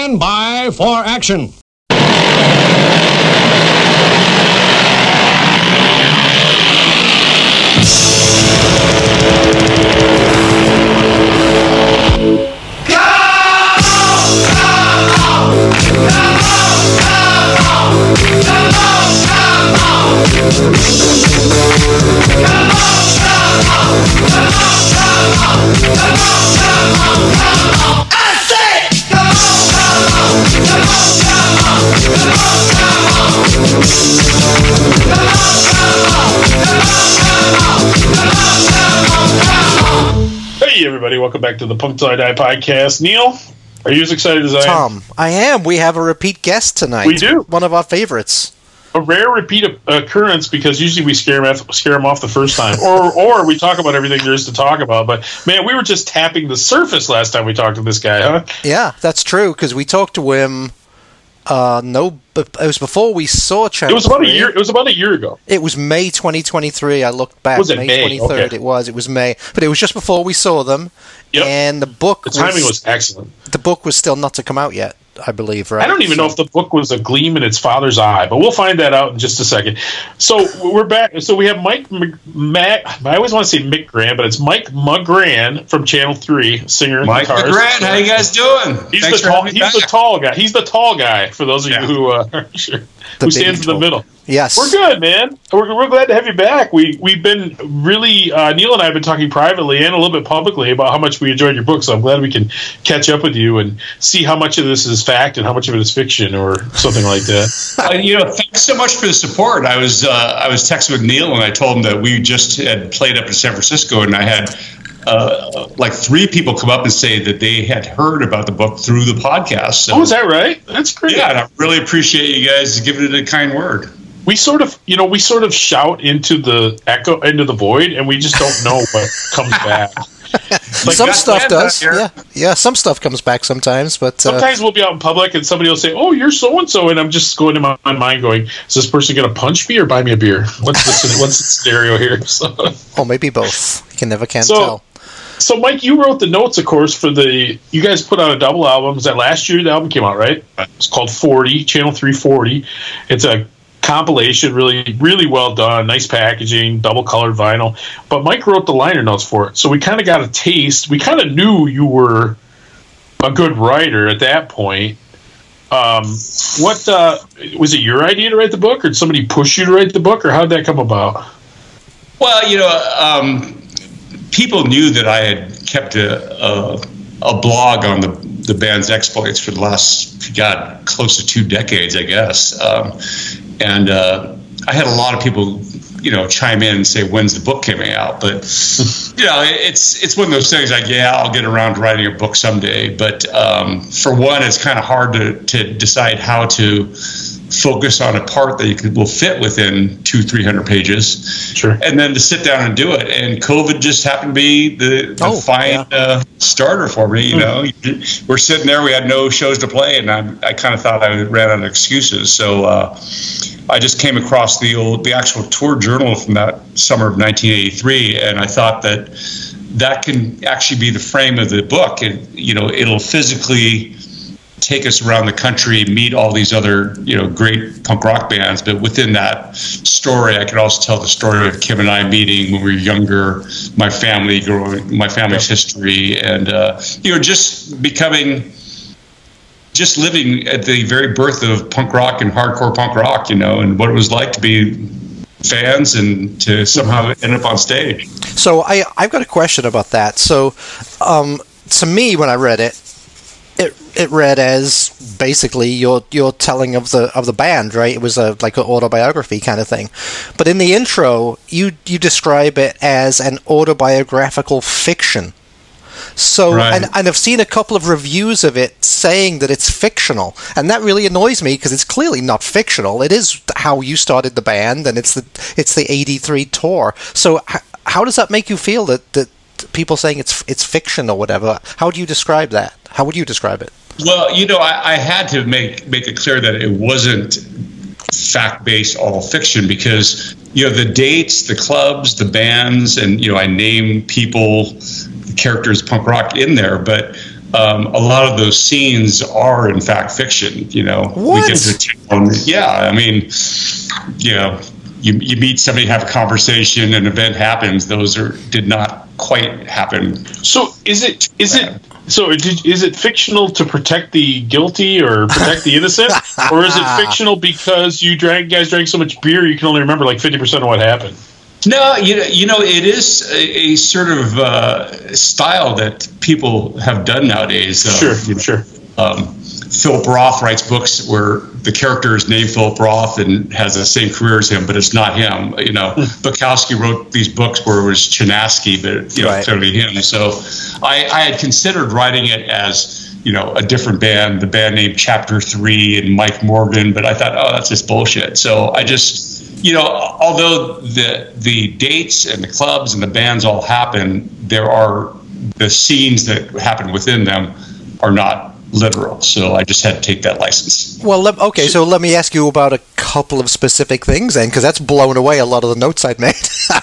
Stand by for action. Hey everybody, welcome back to the Punk Till I Die podcast. Neil, are you as excited as I am? Tom, I am. We have a repeat guest tonight. We do. One of our favorites. A rare repeat occurrence because usually we scare them off the first time, or we talk about everything there is to talk about. But man, we were just tapping the surface last time we talked to this guy, huh? Yeah, that's true because we talked to him. It was before we saw Channel 3. It was about a year. It was about a year ago. It was May 2023. I looked back. Was it May May? 23rd. Okay. It was May, but it was just before we saw them. Yep. And the book. The timing was excellent. The book was still not to come out yet, I believe. Right? I don't even know if the book was a gleam in its father's eye, but we'll find that out in just a second. So we're back. So we have Mike I always want to say Mick Grant, but it's Mike McGran from Channel 3, singer and Mike guitarist. McGran, how you guys doing? He's the tall guy. He's the tall guy, for those of you who who stands in the middle. Yes. We're good, man. We're glad to have you back. We've been really, Neil and I have been talking privately and a little bit publicly about how much we enjoyed your book, so I'm glad we can catch up with you and see how much of this is fact and how much of it is fiction or something like that. Thanks so much for the support. I was texting with Neil and I told him that we just had played up in San Francisco and I had like 3 people come up and say that they had heard about the book through the podcast. So, is that right? That's great. Yeah, and I really appreciate you guys giving it a kind word. We sort of shout into the void, and we just don't know what comes back. Like some stuff does. Yeah. Some stuff comes back sometimes, but sometimes we'll be out in public and somebody will say, "Oh, you're so and so," and I'm just going in my mind, going, "Is this person going to punch me or buy me a beer? What's the scenario here?" So, or maybe both. You can never tell. So, Mike, you wrote the notes, of course, for you guys put out a double album. Was that last year the album came out, right? It's called 40, Channel 340. It's a compilation, really, really well done, nice packaging, double-colored vinyl. But Mike wrote the liner notes for it, so we kind of got a taste. We kind of knew you were a good writer at that point. Was it your idea to write the book, or did somebody push you to write the book, or how did that come about? Well, people knew that I had kept a blog on the band's exploits for the last, close to 2 decades, I guess. And I had a lot of people, chime in and say, when's the book coming out? But, it's one of those things like, I'll get around to writing a book someday. But for one, it's kind of hard to decide how to focus on a part that will fit within 200-300 pages. Sure. And then to sit down and do it. And COVID just happened to be the starter for me. We're sitting there, we had no shows to play, and I kind of thought I ran out of excuses. So I just came across the actual tour journal from that summer of 1983, and I thought that can actually be the frame of the book. And it'll physically take us around the country, meet all these other, great punk rock bands. But within that story, I could also tell the story of Kim and I meeting when we were younger, my family's history, and just living at the very birth of punk rock and hardcore punk rock, and what it was like to be fans and to somehow end up on stage. So I've got a question about that. So to me, when I read it, it read as basically your telling of the band, right? It was like an autobiography kind of thing. But in the intro, you describe it as an autobiographical fiction. So, right. and I've seen a couple of reviews of it saying that it's fictional, and that really annoys me because it's clearly not fictional. It is how you started the band, and it's the '83 tour. So, how does that make you feel that people saying it's fiction or whatever? How do you describe that? How would you describe it? Well, I had to make it clear that it wasn't fact-based, all fiction, because the dates, the clubs, the bands, and I name people, characters, punk rock in there, but a lot of those scenes are in fact fiction. You know, what? We get to town. Yeah, I mean, you know, you meet somebody, have a conversation, an event happens. Those did not quite happen. So is it fictional to protect the guilty or protect the innocent, or is it fictional because you guys drank so much beer you can only remember like 50% of what happened? No, you know, it is a sort of style that people have done nowadays. Sure. Philip Roth writes books where the character is named Philip Roth and has the same career as him, but it's not him. You know, Bukowski wrote these books where it was Chinaski, but clearly him. So I had considered writing it as, you know, a different band, the band named Chapter 3 and Mike Morgan, but I thought, oh, that's just bullshit. So I just, you know, although the dates and the clubs and the bands all happen, the scenes that happen within them are not literal, so I just had to take that license. Well, okay, so let me ask you about a couple of specific things then, because that's blown away a lot of the notes I'd made.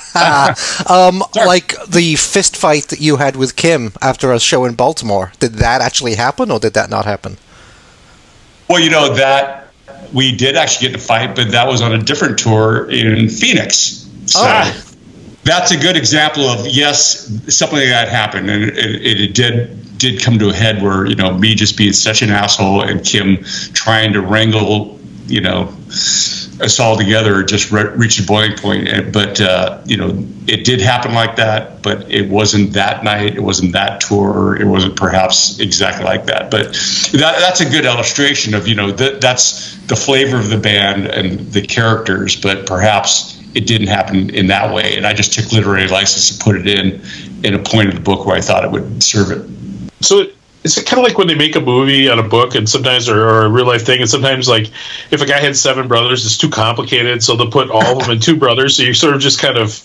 Like the fist fight that you had with Kim after a show in Baltimore, did that actually happen, or did that not happen? Well, you know, that we did actually get to fight, but that was on a different tour in Phoenix. So that's a good example of, yes, something like that happened, and it did come to a head where, you know, me just being such an asshole and Kim trying to wrangle, you know, us all together just reached a boiling point. But you know, it did happen like that, but it wasn't that night, it wasn't that tour, it wasn't perhaps exactly like that. But that's a good illustration of, you know, that's the flavor of the band and the characters, but perhaps it didn't happen in that way. And I just took literary license to put it in a point of the book where I thought it would serve it. So is it kind of like when they make a movie on a book, and sometimes or a real life thing, and sometimes like if a guy had 7 brothers, it's too complicated, so they'll put all of them in 2 brothers. So you sort of just kind of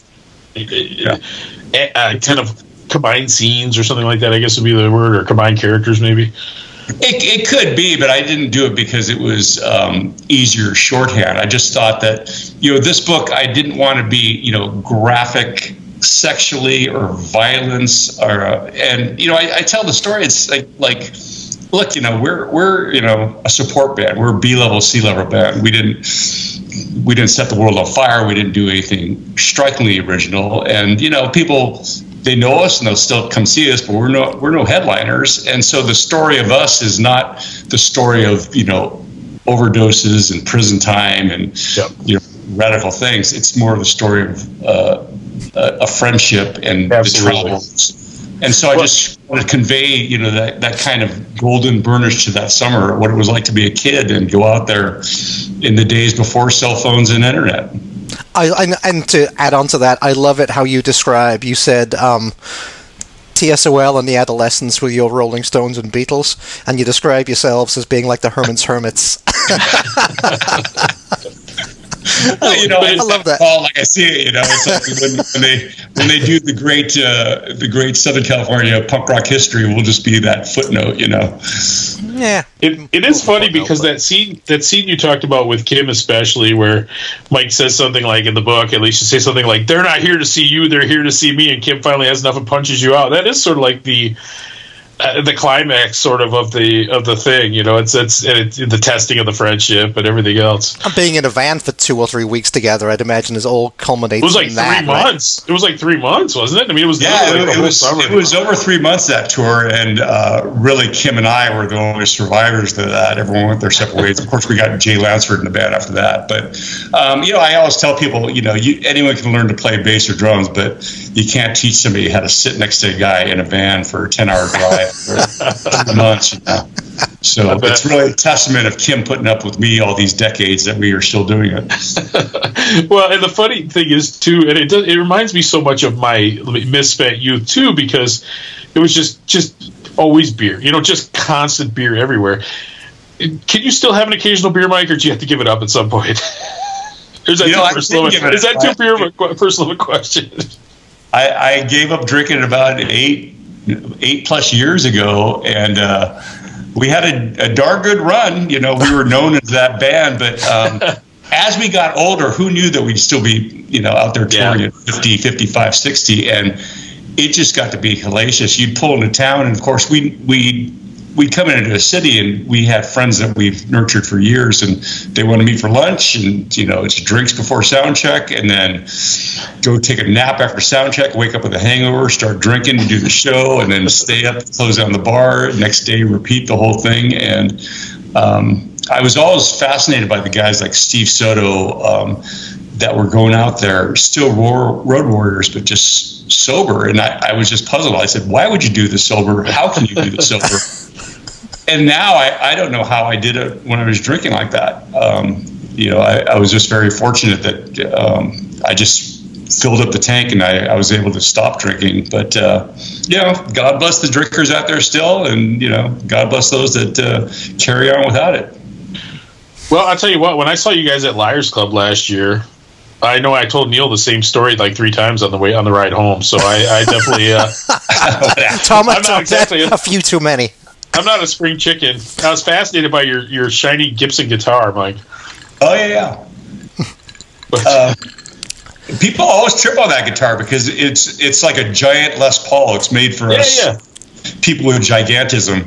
combine scenes or something like that, I guess would be the word, or combine characters maybe. It could be, but I didn't do it because it was easier shorthand. I just thought that, you know, this book, I didn't want to be, you know, graphic sexually or violence, or and you know, I tell the story. It's like look, you know, we're you know, a support band. We're a B-level, C-level band. We didn't set the world on fire. We didn't do anything strikingly original. And you know, people, they know us and they'll still come see us, but we're no headliners. And so the story of us is not the story of, you know, overdoses and prison time and you know, radical things. It's more of the story of a friendship and the troubles. And so I just want to convey, you know, that kind of golden burnish to that summer, what it was like to be a kid and go out there in the days before cell phones and internet. And to add on to that, I love it how you said TSOL and the adolescents with your Rolling Stones and Beatles, and you describe yourselves as being like the Herman's Hermits. You know, I love that. Like I see it, you know, it's like when they do the great Southern California punk rock history, we'll just be that footnote, you know. Yeah, it is funny because that scene you talked about with Kim, especially, where Mike says something like in the book, at least you say something like, "They're not here to see you, they're here to see me," and Kim finally has enough and punches you out. That is sort of like the climax sort of the thing, you know. It's the testing of the friendship and everything else. Being in a van for 2 or 3 weeks together, I'd imagine, is all culminates. It was like in 3 months. Right? It was like 3 months, wasn't it? I mean, it was the whole summer. It was over 3 months, that tour, and really Kim and I were the only survivors to that. Everyone went their separate ways. Of course, we got Jay Lansford in the band after that. But you know, I always tell people, you know, anyone can learn to play bass or drums, but you can't teach somebody how to sit next to a guy in a van for a 10-hour drive. For months, you know. So it's really a testament of Kim putting up with me all these decades that we are still doing it. Well, and the funny thing is too, and it reminds me so much of my misspent youth too, because it was just always beer, you know, just constant beer everywhere. Can you still have an occasional beer, Mike, or do you have to give it up at some point? Is that too personal of a question? I gave up drinking about 8+ years ago, and we had a darn good run. You know, we were known as that band, but as we got older, who knew that we'd still be, you know, out there touring at 50, 55, 60, and it just got to be hellacious. You'd pull into town, and of course we'd come into a city, and we had friends that we've nurtured for years, and they want to meet for lunch, and it's drinks before sound check, and then go take a nap after sound check, wake up with a hangover, start drinking to do the show, and then stay up, close down the bar, next day repeat the whole thing. And I was always fascinated by the guys like Steve Soto that were going out there, still road warriors, but just sober. And I was just puzzled. I said, why would you do this sober? How can you do this sober? And now I don't know how I did it when I was drinking like that. I was just very fortunate that I just filled up the tank and I was able to stop drinking. But, God bless the drinkers out there still. And, God bless those that carry on without it. Well, I'll tell you what, when I saw you guys at Liars Club last year, I know I told Neil the same story like 3 times on the ride home. So I definitely, Thomas, a few too many. I'm not a spring chicken. I was fascinated by your shiny Gibson guitar, Mike. Oh, yeah. People always trip on that guitar because it's like a giant Les Paul. It's made for us people with gigantism.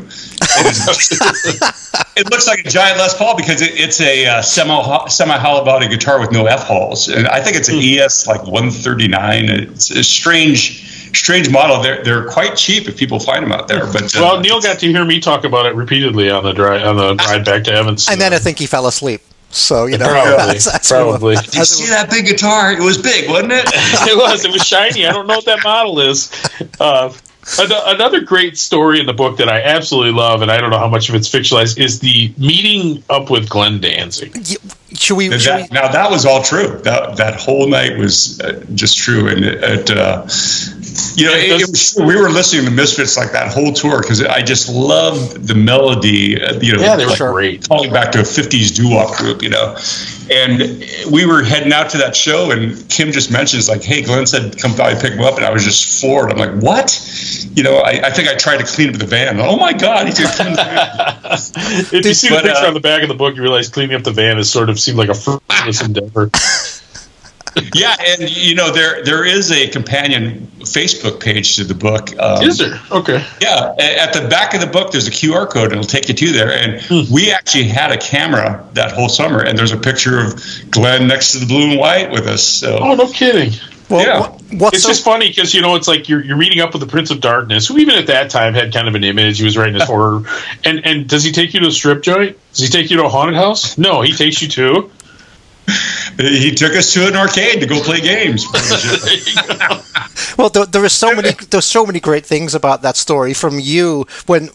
It looks like a giant Les Paul because it's a semi-hollow body guitar with no F-holes. And I think it's an ES like 139. It's a strange model. They're quite cheap if people find them out there. But Neil got to hear me talk about it repeatedly on the ride back to Evanston. And then I think he fell asleep. So probably. Did you see that big guitar? It was big, wasn't it? It was shiny. I don't know what that model is. Another great story in the book that I absolutely love, and I don't know how much of it's fictionalized, is the meeting up with Glenn Danzig. Now that was all true. That whole night was just true, and we were listening to Misfits like that whole tour because I just loved the melody. They were great. Calling back to a '50s doo-wop group, And we were heading out to that show, and Kim just mentions like, "Hey, Glenn said come by pick him up," and I was just floored. I'm like, "What?" I think I tried to clean up the van. Oh my God, he's gonna clean the van. If you see the picture on the back of the book, you realize cleaning up the van is sort of seemed like a fruitless endeavor. Yeah, and there is a companion Facebook page to the book. Is there? Okay. Yeah, at the back of the book, there's a QR code, and it'll take you to there. And we actually had a camera that whole summer, and there's a picture of Glenn next to the blue and white with us. So. Oh, no kidding. Well, yeah. It's just funny because, it's like you're meeting up with the Prince of Darkness, who even at that time had kind of an image. He was writing his horror. And does he take you to a strip joint? Does he take you to a haunted house? No, he takes you to... He took us to an arcade to go play games. Well, there's so many great things about that story from you when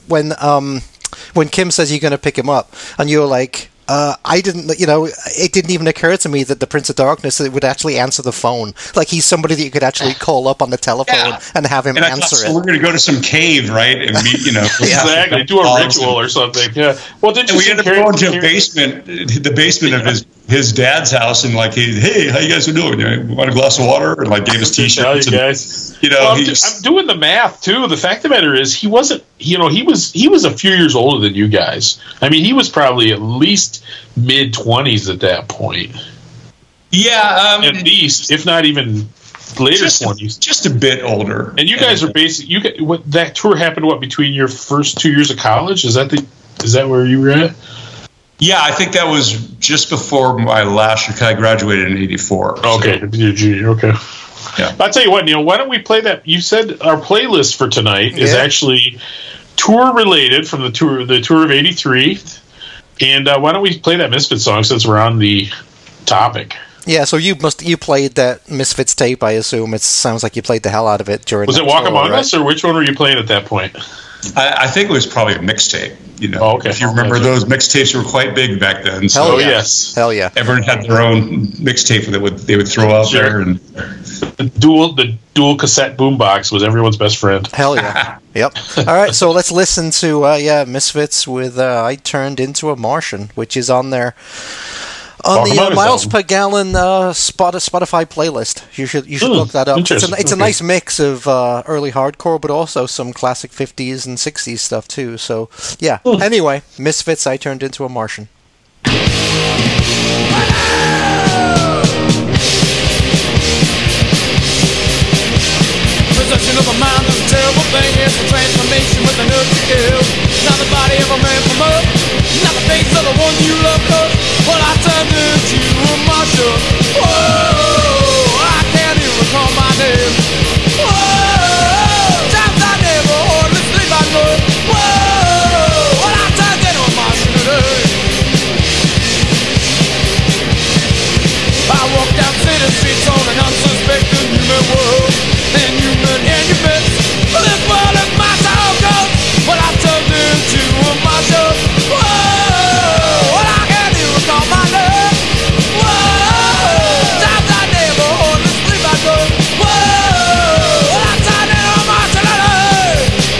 Kim says you're going to pick him up, and you're like, I didn't, it didn't even occur to me that the Prince of Darkness would actually answer the phone. Like he's somebody that you could actually call up on the telephone and have him answer it. We're going to go to some cave, right? And meet, exactly, do a ritual or something. Yeah. Well, did you? We ended up going to the basement of his dad's house, and like, hey, how you guys are doing? You want a glass of water? And like gave us T-shirts. You guys. I'm doing the math too. The fact of the matter is, he wasn't. He was a few years older than you guys. I mean, he was probably at least mid-20s at that point. Yeah, at least, if not even later 20s. Just a bit older. And you guys are basically that tour happened between your first 2 years of college? Is that where you were at? Yeah, I think that was just before my last year. I graduated in '84. Okay, you're junior. Okay. Yeah. I'll tell you what, Neil. Why don't we play that? You said our playlist for tonight is actually tour related from the tour of '83. And why don't we play that Misfits song since we're on the topic? Yeah, so you played that Misfits tape, I assume. It sounds like you played the hell out of it during. Was it Walk Among Us, or which one were you playing at that point? I think it was probably a mixtape. Oh, okay. If you remember, those mixtapes were quite big back then. So yes, hell yeah. Everyone had their own mixtape that they would throw out there, and the dual cassette boombox was everyone's best friend. Hell yeah. Yep. All right, so let's listen to Misfits with "I Turned Into a Martian," which is on there. On the miles per gallon Spotify playlist. You should look that up. It's a nice mix of early hardcore, but also some classic 50s and 60s stuff too. So yeah. Anyway, Misfits, I Turned Into a Martian. Was Possession of a mind is a terrible thing. It's a transformation with the nerve to kill. Not the body of a man from up, not the face of the one you love. Cause when I turned into a marshal, whoa, I can't even recall my name. Whoa, times I never hardly sleep at night. Whoa, when I turned into a marshal today. I walked down city streets on an unsuspecting human world. And you bet, this world is my town goes. When I turned into a marshal, whoa, when I can't even recall my name. Whoa, times I never hardly sleep at night. Whoa, when I turned into a marshal today.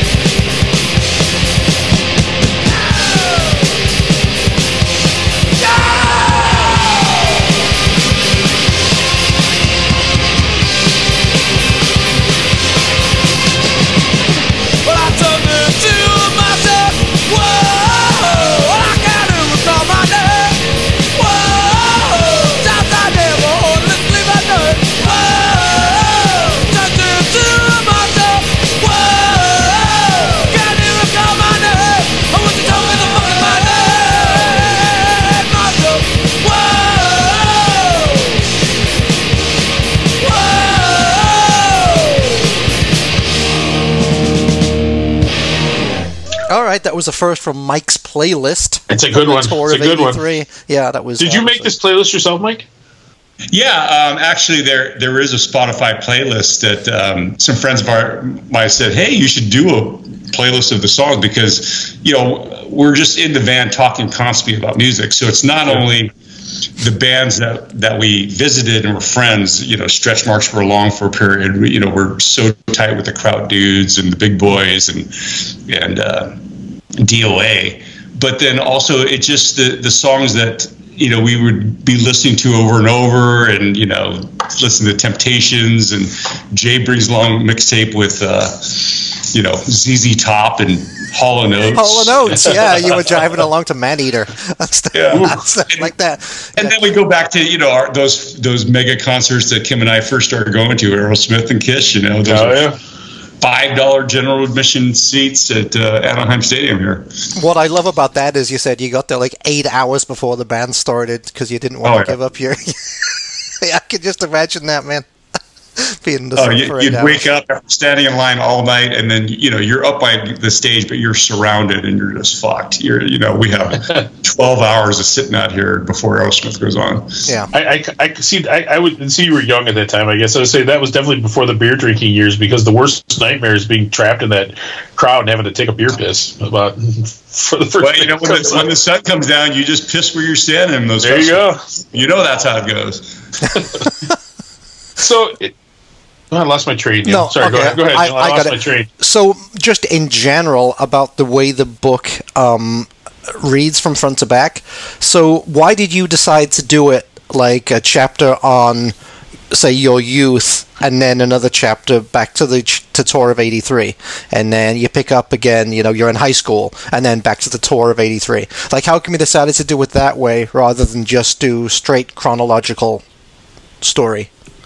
Well, I turned into myself. Whoa, well, I can't even recall my name. Whoa, times I never hardly sleep at night. Whoa, turned into myself. Whoa, can't even recall my name. I want you to tell me the fucking my name. Myself. Whoa, whoa. All right, that was the first from Mike's playlist. It's a good one. Tour It's a of good one. 83. Yeah, that was. Did you make this playlist yourself, Mike? Yeah, actually, there is a Spotify playlist that some friends of mine said, "Hey, you should do a playlist of the songs," because we're just in the van talking constantly about music. So it's not only the bands that we visited and were friends. Stretch Marks were along for a period. We're so tight with the Kraut dudes and the Big Boys and DOA. But then also it's just the songs that we would be listening to over and over, and listen to Temptations, and Jay brings along mixtape with ZZ Top and Hall & Oates. Hall & Oates, yeah, you were driving along to Maneater. That's like that. And then we go back to those mega concerts that Kim and I first started going to, Aerosmith and Kiss. Those $5 general admission seats at Anaheim Stadium here. What I love about that is you said you got there like 8 hours before the band started because you didn't want to give up your. I could just imagine that, man. Being the you'd wake up after standing in line all night, and then you're up by the stage, but you're surrounded and you're just fucked. We have 12 hours of sitting out here before Aerosmith goes on. Yeah, I see. I would see you were young at that time. I guess I would say that was definitely before the beer drinking years, because the worst nightmare is being trapped in that crowd and having to take a beer piss for the first. Well, when the sun comes down, you just piss where you're standing. There you go. That's how it goes. So. I lost my train. No, sorry. Okay. Go ahead. I lost my train. So, just in general about the way the book reads from front to back. So, why did you decide to do it like a chapter on, say, your youth, and then another chapter back to the tour of '83, and then you pick up again? You're in high school, and then back to the tour of '83. Like, how come you decided to do it that way rather than just do straight chronological story?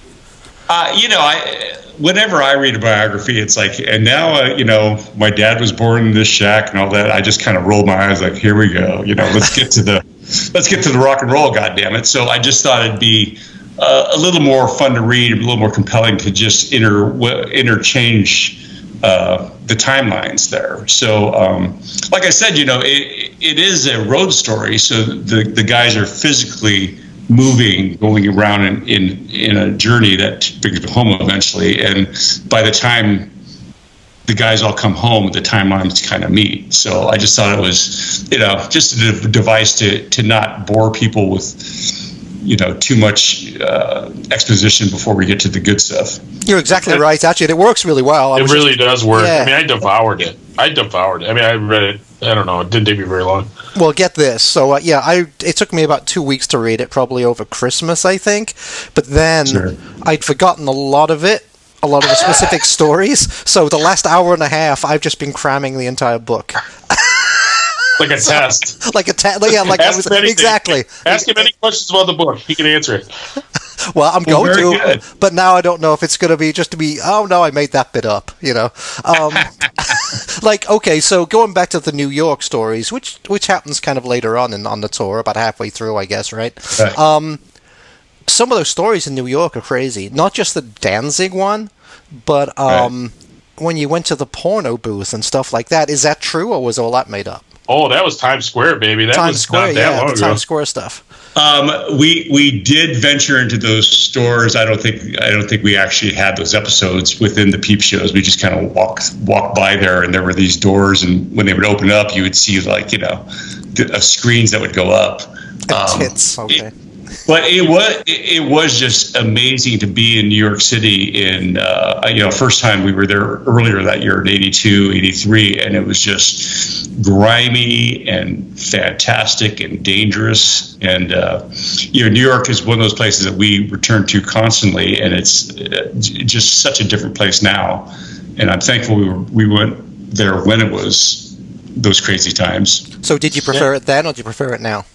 Whenever I read a biography, it's like, and now, my dad was born in this shack and all that. I just kind of rolled my eyes like, here we go. Let's get to the rock and roll, goddammit. So I just thought it'd be a little more fun to read, a little more compelling to just interchange the timelines there. So, like I said, it is a road story. So the guys are physically moving, going around in a journey that brings them home eventually. And by the time the guys all come home, the timelines kind of meet. So I just thought it was, just a device to not bore people with, too much exposition before we get to the good stuff. You're exactly right. Actually, it works really well. It really does work. Yeah. I devoured it. I mean, I read it. I don't know. It didn't take me very long. Well, get this. So, it took me about 2 weeks to read it, probably over Christmas, I think. But then I'd forgotten a lot of the specific stories. So the last hour and a half, I've just been cramming the entire book. Like a test. Like a test. Yeah, like exactly. Ask him any questions about the book. He can answer it. Well, I'm going to, good. but now I don't know if it's going to be just to be, oh, no, I made that bit up, you know. Like, okay, so going back to the New York stories, which happens kind of later on the tour, about halfway through, I guess, right? Some of those stories in New York are crazy. Not just the Danzig one, but when you went to the porno booth and stuff like that, is that true, or was all that made up? Oh, that was Times Square, baby. That Times was Square, not that long ago. Times Square stuff. We did venture into those stores. I don't think we actually had those episodes within the peep shows. We just kind of walked by there, and there were these doors, and when they would open up, you would see, like, you know, screens that would go up. Tits, okay. But it was just amazing to be in New York City in, first time we were there earlier that year in 82, 83, and it was just grimy and fantastic and dangerous. And, New York is one of those places that we return to constantly, and it's just such a different place now. And I'm thankful we went there when it was those crazy times. So did you prefer it then, or do you prefer it now?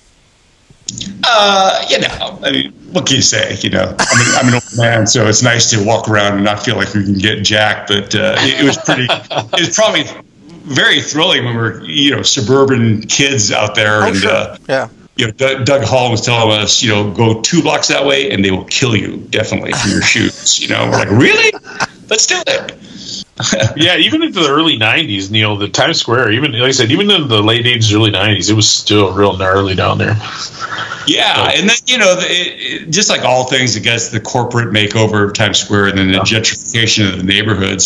I mean, what can you say? You know, I'm an old man, so it's nice to walk around and not feel like we can get jacked. But it was probably very thrilling when we're, you know, suburban kids out there. You know, Doug Hall was telling us, you know, go 2 blocks that way and they will kill you, definitely, for your shoes. You know, we're like, really? Let's do it. Yeah, even into the early 90s, Neil, the Times Square, even, like I said, even in the late 80s, early 90s, it was still real gnarly down there. Yeah, and then, you know, just like all things, I guess, the corporate makeover of Times Square and then the gentrification of the neighborhoods.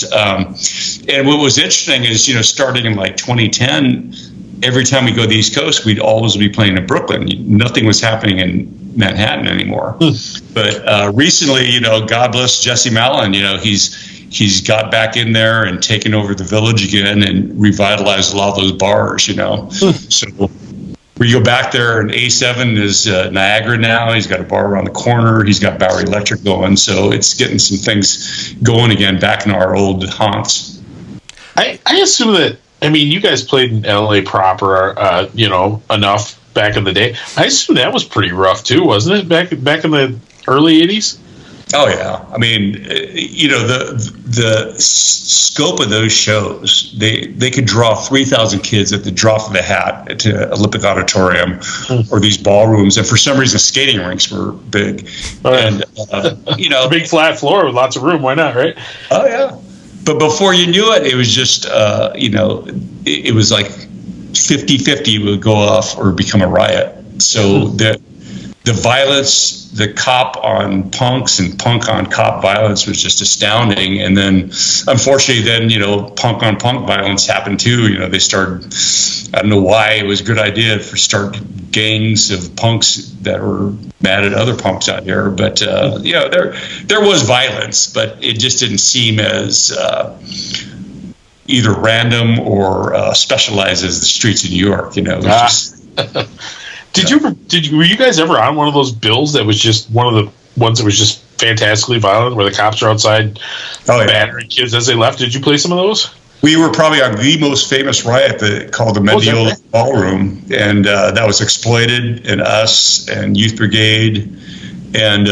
And what was interesting is, you know, starting in like 2010, every time we go to the East Coast, we'd always be playing in Brooklyn. Nothing was happening in Manhattan anymore. But recently, you know, God bless Jesse Malin, you know, he's got back in there and taken over the Village again and revitalized a lot of those bars, you know. So we go back there, and A7 is Niagara now. He's got a bar around the corner. He's got Bowery Electric going. So it's getting some things going again back in our old haunts. I assume that, I mean, you guys played in LA proper, you know, enough back in the day. I assume that was pretty rough too, wasn't it? Back in the early 80s? Oh yeah, I mean, you know, the scope of those shows, they could draw 3,000 kids at the drop of a hat to Olympic Auditorium or these ballrooms, and for some reason skating rinks were big. And you know, a big flat floor with lots of room. Why not, right? Oh yeah, but before you knew it, it was just you know, it was like 50-50 would go off or become a riot. So the violence, the cop on punks and punk on cop violence was just astounding. And then, unfortunately, then, you know, punk on punk violence happened too. You know, they started, I don't know why it was a good idea for start gangs of punks that were mad at other punks out here. But, you know, there was violence, but it just didn't seem as either random or specialized as the streets of New York. You know, it was just... Were you guys ever on one of those bills that was just one of the ones that was just fantastically violent, where the cops are outside battering kids as they left? Did you play some of those? We were probably on the most famous riot called the Mendiola Ballroom, and that was Exploited and us and Youth Brigade, and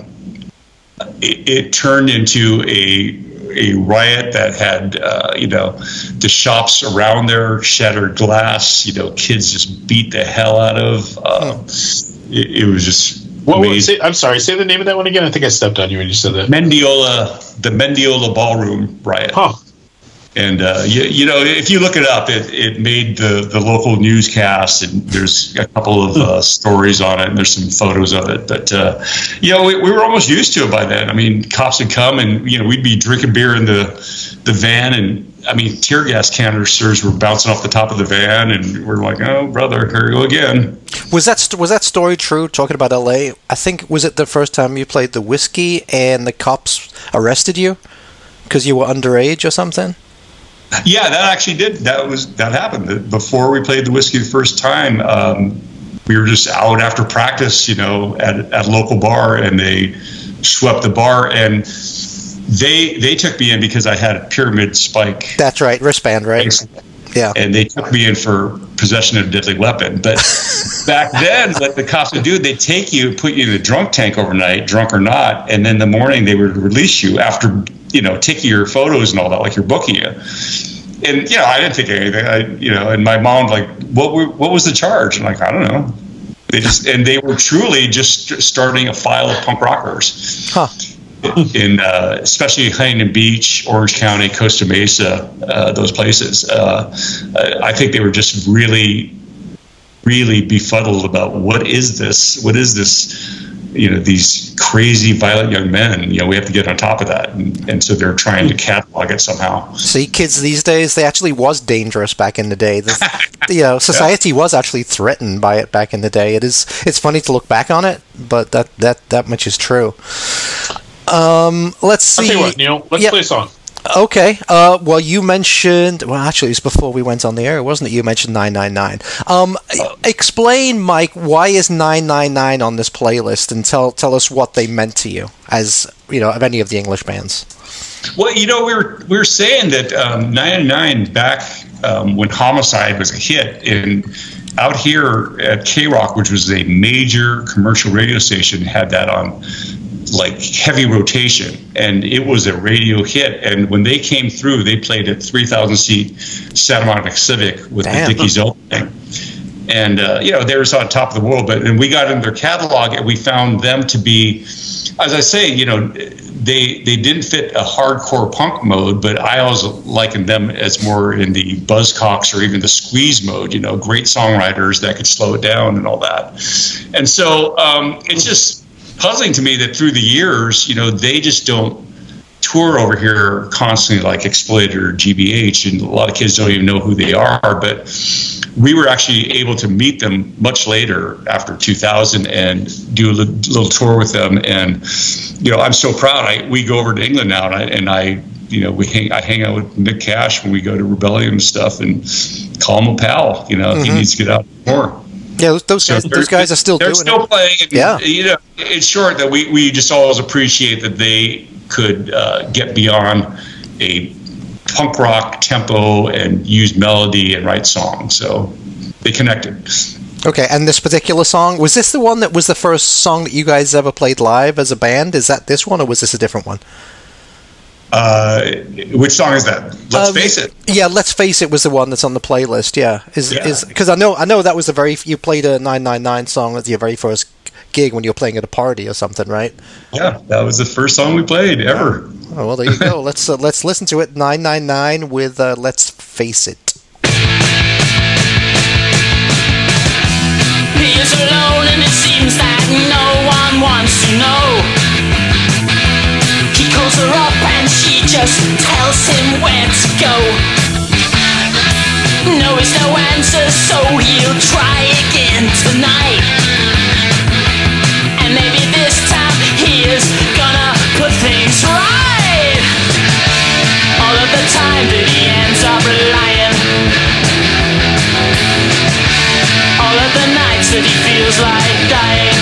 it turned into a riot that had, you know, the shops around there shattered glass, you know, kids just beat the hell out of. It was just amazing. I'm sorry, say the name of that one again. I think I stepped on you when you said that. The Mendiola Ballroom riot. Huh. And, you know, if you look it up, it made the local newscast, and there's a couple of stories on it, and there's some photos of it. But, you know, we were almost used to it by then. I mean, cops would come, and, you know, we'd be drinking beer in the van, and, I mean, tear gas canisters were bouncing off the top of the van, and we're like, oh, brother, here we go again. Was that story true, talking about L.A.? I think, was it the first time you played the Whiskey and the cops arrested you because you were underage or something? Yeah, that actually did. That happened before we played the Whiskey the first time. We were just out after practice, you know, at a local bar, and they swept the bar. And they took me in because I had a pyramid spike. That's right, wristband, right? Yeah. And they took me in for possession of a deadly weapon. But back then, what the cops would do, they'd take you, put you in the drunk tank overnight, drunk or not, and then in the morning they would release you after, taking your photos and all that, like you're booking you. And, I didn't think anything. And my mom, like, what was the charge? I'm like, I don't know. They were truly just starting a file of punk rockers. Huh. In especially Huntington Beach, Orange County, Costa Mesa, those places. I think they were just really, really befuddled about what is this? What is this? These crazy, violent young men. We have to get on top of that, and so they're trying to catalog it somehow. See, kids these days, they actually was dangerous back in the day. Society was actually threatened by it back in the day. It's funny to look back on it, but that much is true. Let's see. I'll tell you what, Neil. Let's play a song. Okay. Well, you mentioned. Well, actually, it was before we went on the air, wasn't it? You mentioned 999. Explain, Mike, why is 999 on this playlist, and tell us what they meant to you, as of any of the English bands. Well, we were saying that 999 back when Homicide was a hit out here at K-Rock, which was a major commercial radio station, had that on like heavy rotation, and it was a radio hit. And when they came through, they played a 3,000-seat Santa Monica Civic with the Dickies opening, and they were on top of the world. And we got in their catalog, and we found them to be, as I say, they didn't fit a hardcore punk mode, but I always likened them as more in the Buzzcocks or even the Squeeze mode. Great songwriters that could slow it down and all that. And so it's just puzzling to me that through the years, they just don't tour over here constantly like Exploited or GBH, and a lot of kids don't even know who they are. But we were actually able to meet them much later, after 2000, and do a little tour with them. And I'm so proud. We go over to England now, and I hang out with Nick Cash when we go to Rebellion and stuff, and call him a pal. He needs to get out more. Yeah, those guys are still doing it. They're still playing. And, it's short that we just always appreciate that they could get beyond a punk rock tempo and use melody and write songs. So they connected. Okay, and this particular song, was this the one that was the first song that you guys ever played live as a band? Is that this one, or was this a different one? Which song is that? Let's Face It. Yeah, Let's Face It was the one that's on the playlist. Yeah, is because I know that was you played a 999 song at your very first gig when you were playing at a party or something, right? Yeah, that was the first song we played ever. Oh, well, there you go. Let's listen to it. 999 with Let's Face It. He is alone, and it seems that no one wants to know. He calls her up and she just tells him where to go. No is no answer, so he'll try again tonight. And maybe this time he is gonna put things right. All of the time that he ends up lying. All of the nights that he feels like dying.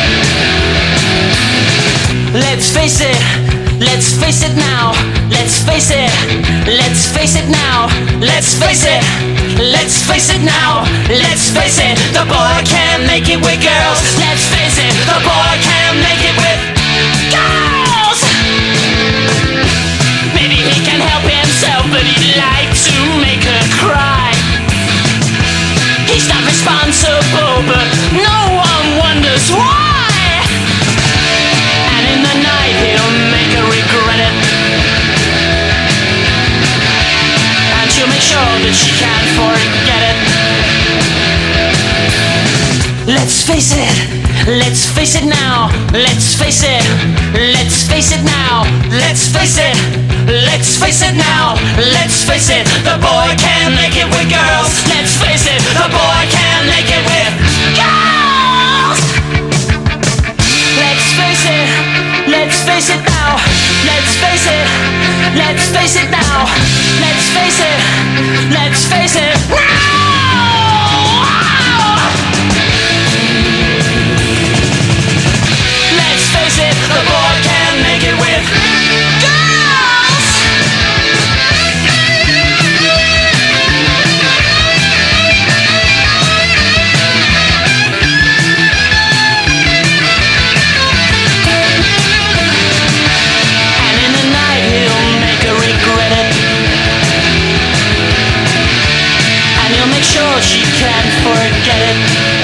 Let's face it. Let's face it now, let's face it, let's face it now, let's face it, let's face it now, let's face it, the boy can't make it with girls, let's face it, the boy can't make it with girls. Maybe he can help himself, but he'd like to make her cry. He's not responsible, but no one wonders why. And in the night he'll make her regret it, and she'll make sure that she can't forget it. Let's face it now, let's face it, let's face it now, let's face it, let's face it now, let's face it, the boy can't make it with girls, let's face it, the boy can't make it with girls. Let's face it, let's face it now, let's face it, let's face it now, let's face it, let's face it now. Let's face it, the boy can't make it with girls. sure she can forget it.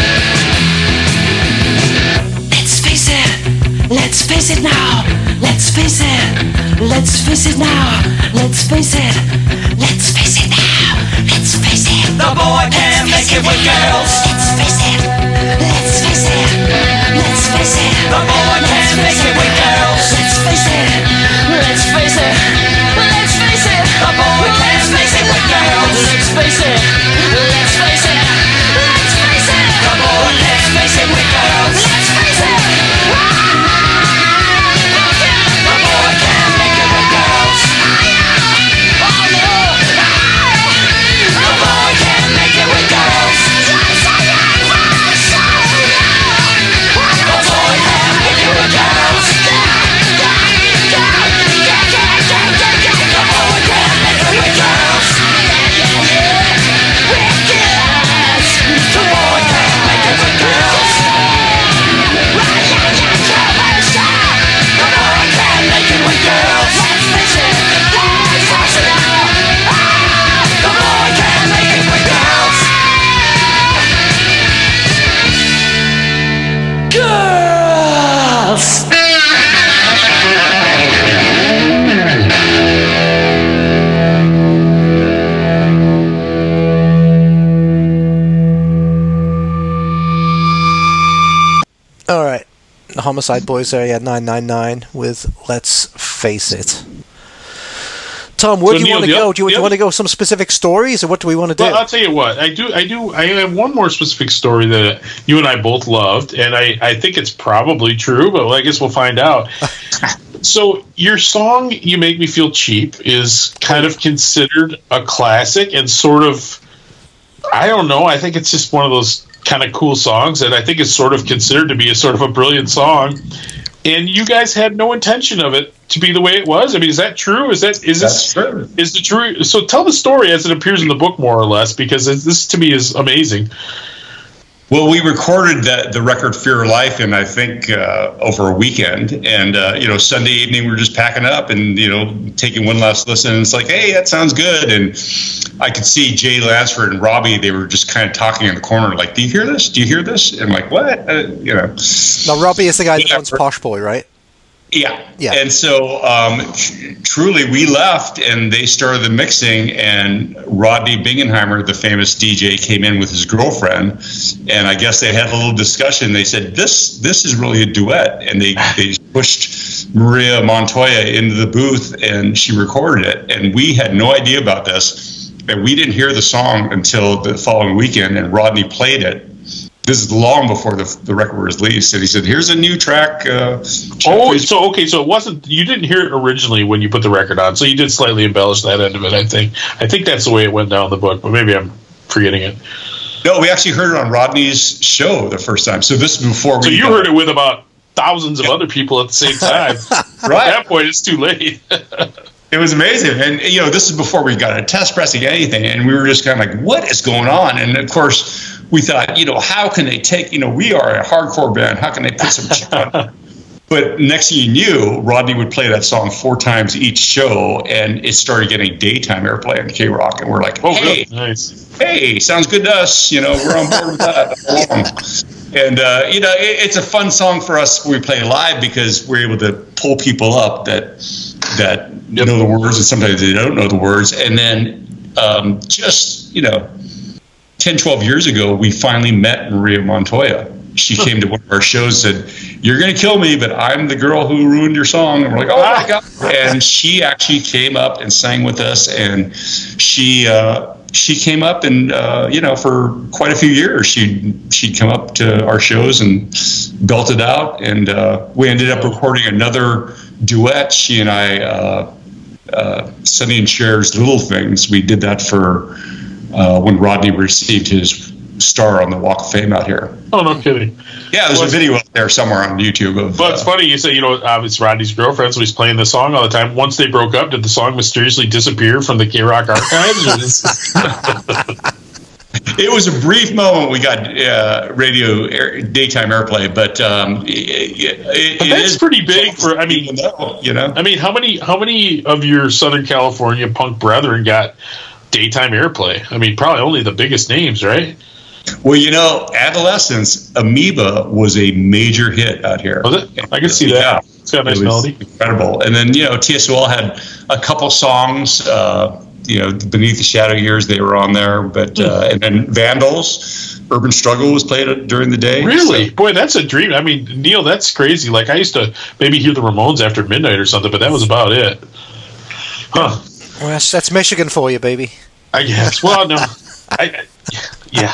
Let's face it. Let's face it now. Let's face it. Let's face it now. Let's face it. Let's face it now. Let's face it. The boy can't make it with girls. Let's face it. Let's face it. Let's face it. The boy can't make it with girls. Let's face it. Let's face it. Let's face it. The boy can't make it with girls. Let's face it. Let's face it. Let's face it. The boy can't make it with girls. Let's face it. The boy can't make it with girls. Oh no. The boy can't make it with girls. The boy can't make it with girls. All right, the Homicide Boys Area 999 with Let's Face It. Tom, where do you want to go? Do you want to go some specific stories, or what do we want to do? Well, I'll tell you what. I have one more specific story that you and I both loved, and I think it's probably true, but I guess we'll find out. So your song, You Make Me Feel Cheap, is kind of considered a classic and sort of, I don't know, I think it's just one of those kind of cool songs, and I think it's sort of considered to be a sort of a brilliant song. And you guys had no intention of it to be the way it was. I mean, is that true? That's true. Is the true? So tell the story as it appears in the book, more or less, because this to me is amazing. Well, we recorded the record "Fear of Life" in, I think, over a weekend, and Sunday evening we were just packing up and taking one last listen. And it's like, hey, that sounds good. And I could see Jay Lansford and Robbie; they were just kind of talking in the corner, like, "Do you hear this? Do you hear this?" And I'm like, "What?" Now, Robbie is the guy that owns Posh Boy, right? Yeah. And so truly we left and they started the mixing, and Rodney Bingenheimer, the famous DJ, came in with his girlfriend, and I guess they had a little discussion. They said, this is really a duet, and they pushed Maria Montoya into the booth and she recorded it, and we had no idea about this, and we didn't hear the song until the following weekend, and Rodney played it. This is long before the record was released, and he said, "Here's a new track." So it wasn't, you didn't hear it originally when you put the record on, so you did slightly embellish that end of it. I think that's the way it went down the book, but maybe I'm forgetting it. No, we actually heard it on Rodney's show the first time. So this is before. So you heard it with about thousands of other people at the same time. Right. At that point, it's too late. It was amazing, and this is before we got a test pressing anything, and we were just kind of like, "What is going on?" And of course, we thought, how can they take, we are a hardcore band, how can they put some chip on it? But next thing you knew, Rodney would play that song 4 times each show, and it started getting daytime airplay on K-Rock, and we're like, hey, good. Nice. Hey, sounds good to us, we're on board with that. And, it's a fun song for us when we play live, because we're able to pull people up that know the words, and sometimes they don't know the words. And then 10, 12 years ago, we finally met Maria Montoya. She came to one of our shows and said, "You're going to kill me, but I'm the girl who ruined your song." And we're like, "Oh my God." And she actually came up and sang with us, and she came up and, for quite a few years, she'd come up to our shows and belted out. And we ended up recording another duet, she and I, Sonny and Cher's Little Things. We did that for when Rodney received his star on the Walk of Fame out here. Oh, no kidding. Yeah, there's a video out there somewhere on YouTube of. But it's funny you say, it's Rodney's girlfriend, so he's playing the song all the time. Once they broke up, did the song mysteriously disappear from the K-Rock archives? It was a brief moment. We got daytime airplay, but that's pretty big for. I mean, how many of your Southern California punk brethren got daytime airplay. I mean, probably only the biggest names, right? Well, Adolescence, Amoeba was a major hit out here. Was it? I can see that. Yeah. It's got a nice melody. Incredible. And then, TSOL had a couple songs, Beneath the Shadow Years, they were on there. But and then Vandals, Urban Struggle was played during the day. Really? So. Boy, that's a dream. I mean, Neil, that's crazy. Like, I used to maybe hear the Ramones after midnight or something, but that was about it. Huh. Well, that's Michigan for you, baby. I guess. Well, no. Yeah.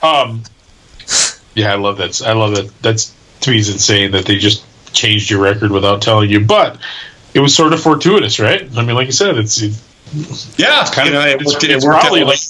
I love that. I love that. That's, to me, is insane that they just changed your record without telling you. But it was sort of fortuitous, right? I mean, like you said, it's kind of. It worked probably like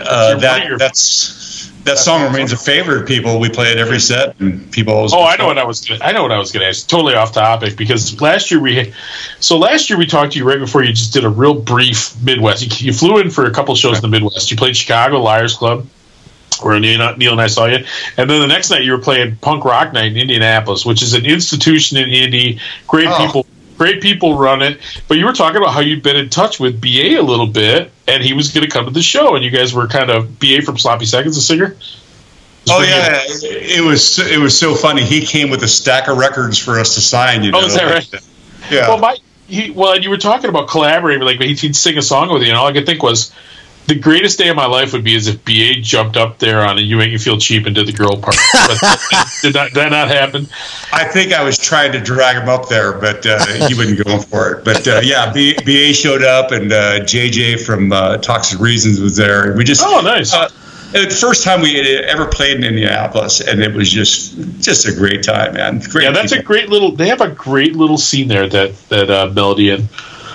that song remains a favorite. People, we play it every set, and people always. Oh, I know what I was going to ask. Totally off topic, because last year we talked to you right before you just did a real brief Midwest. You flew in for a couple shows in the Midwest. You played Chicago Liars Club, where Neil and I saw you, and then the next night you were playing Punk Rock Night in Indianapolis, which is an institution in Indy. Great people run it. But you were talking about how you'd been in touch with BA a little bit, and he was going to come to the show, and you guys were kind of BA from Sloppy Seconds, the singer. Oh yeah, it was so funny. He came with a stack of records for us to sign. Oh, is that right? Yeah. And you were talking about collaborating, like he'd sing a song with you, and all I could think was, the greatest day of my life would be as if BA jumped up there on a You Make Me Feel Cheap and did the girl part. Did that not happen? I think I was trying to drag him up there, but he wouldn't go for it. But BA showed up, and JJ from Toxic Reasons was there. We just nice. The first time we had ever played in Indianapolis, and it was just a great time, man. Great that's people. a great little. They have a great little scene there that Melody and.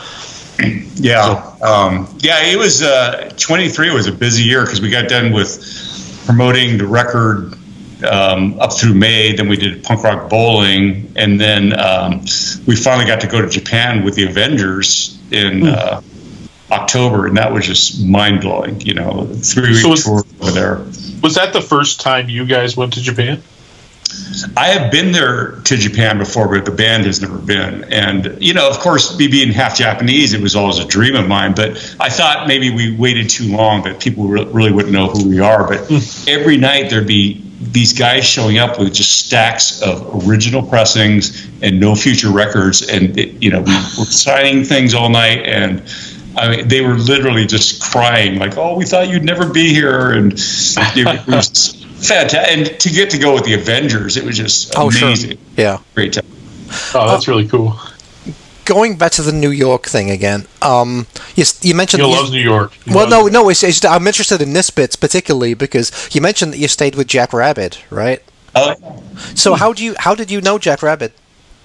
Yeah, it was 23 was a busy year because we got done with promoting the record up through May. Then we did Punk Rock Bowling, and then we finally got to go to Japan with the Avengers in October, and that was just mind blowing. 3-week tour over there. Was that the first time you guys went to Japan? I have been there to Japan before, but the band has never been. And, of course, me being half Japanese, it was always a dream of mine. But I thought maybe we waited too long, that people really wouldn't know who we are. But every night there'd be these guys showing up with just stacks of original pressings and no future records. And, we were signing things all night. And I mean, they were literally just crying like, "Oh, we thought you'd never be here." And it was fantastic, and to get to go with the Avengers, it was just amazing. Sure. Yeah, great time. Oh, that's really cool. Going back to the New York thing again, you mentioned. He loves New York. No. It's I'm interested in this bit particularly because you mentioned that you stayed with Jack Rabid, right? Oh. So how did you know Jack Rabid?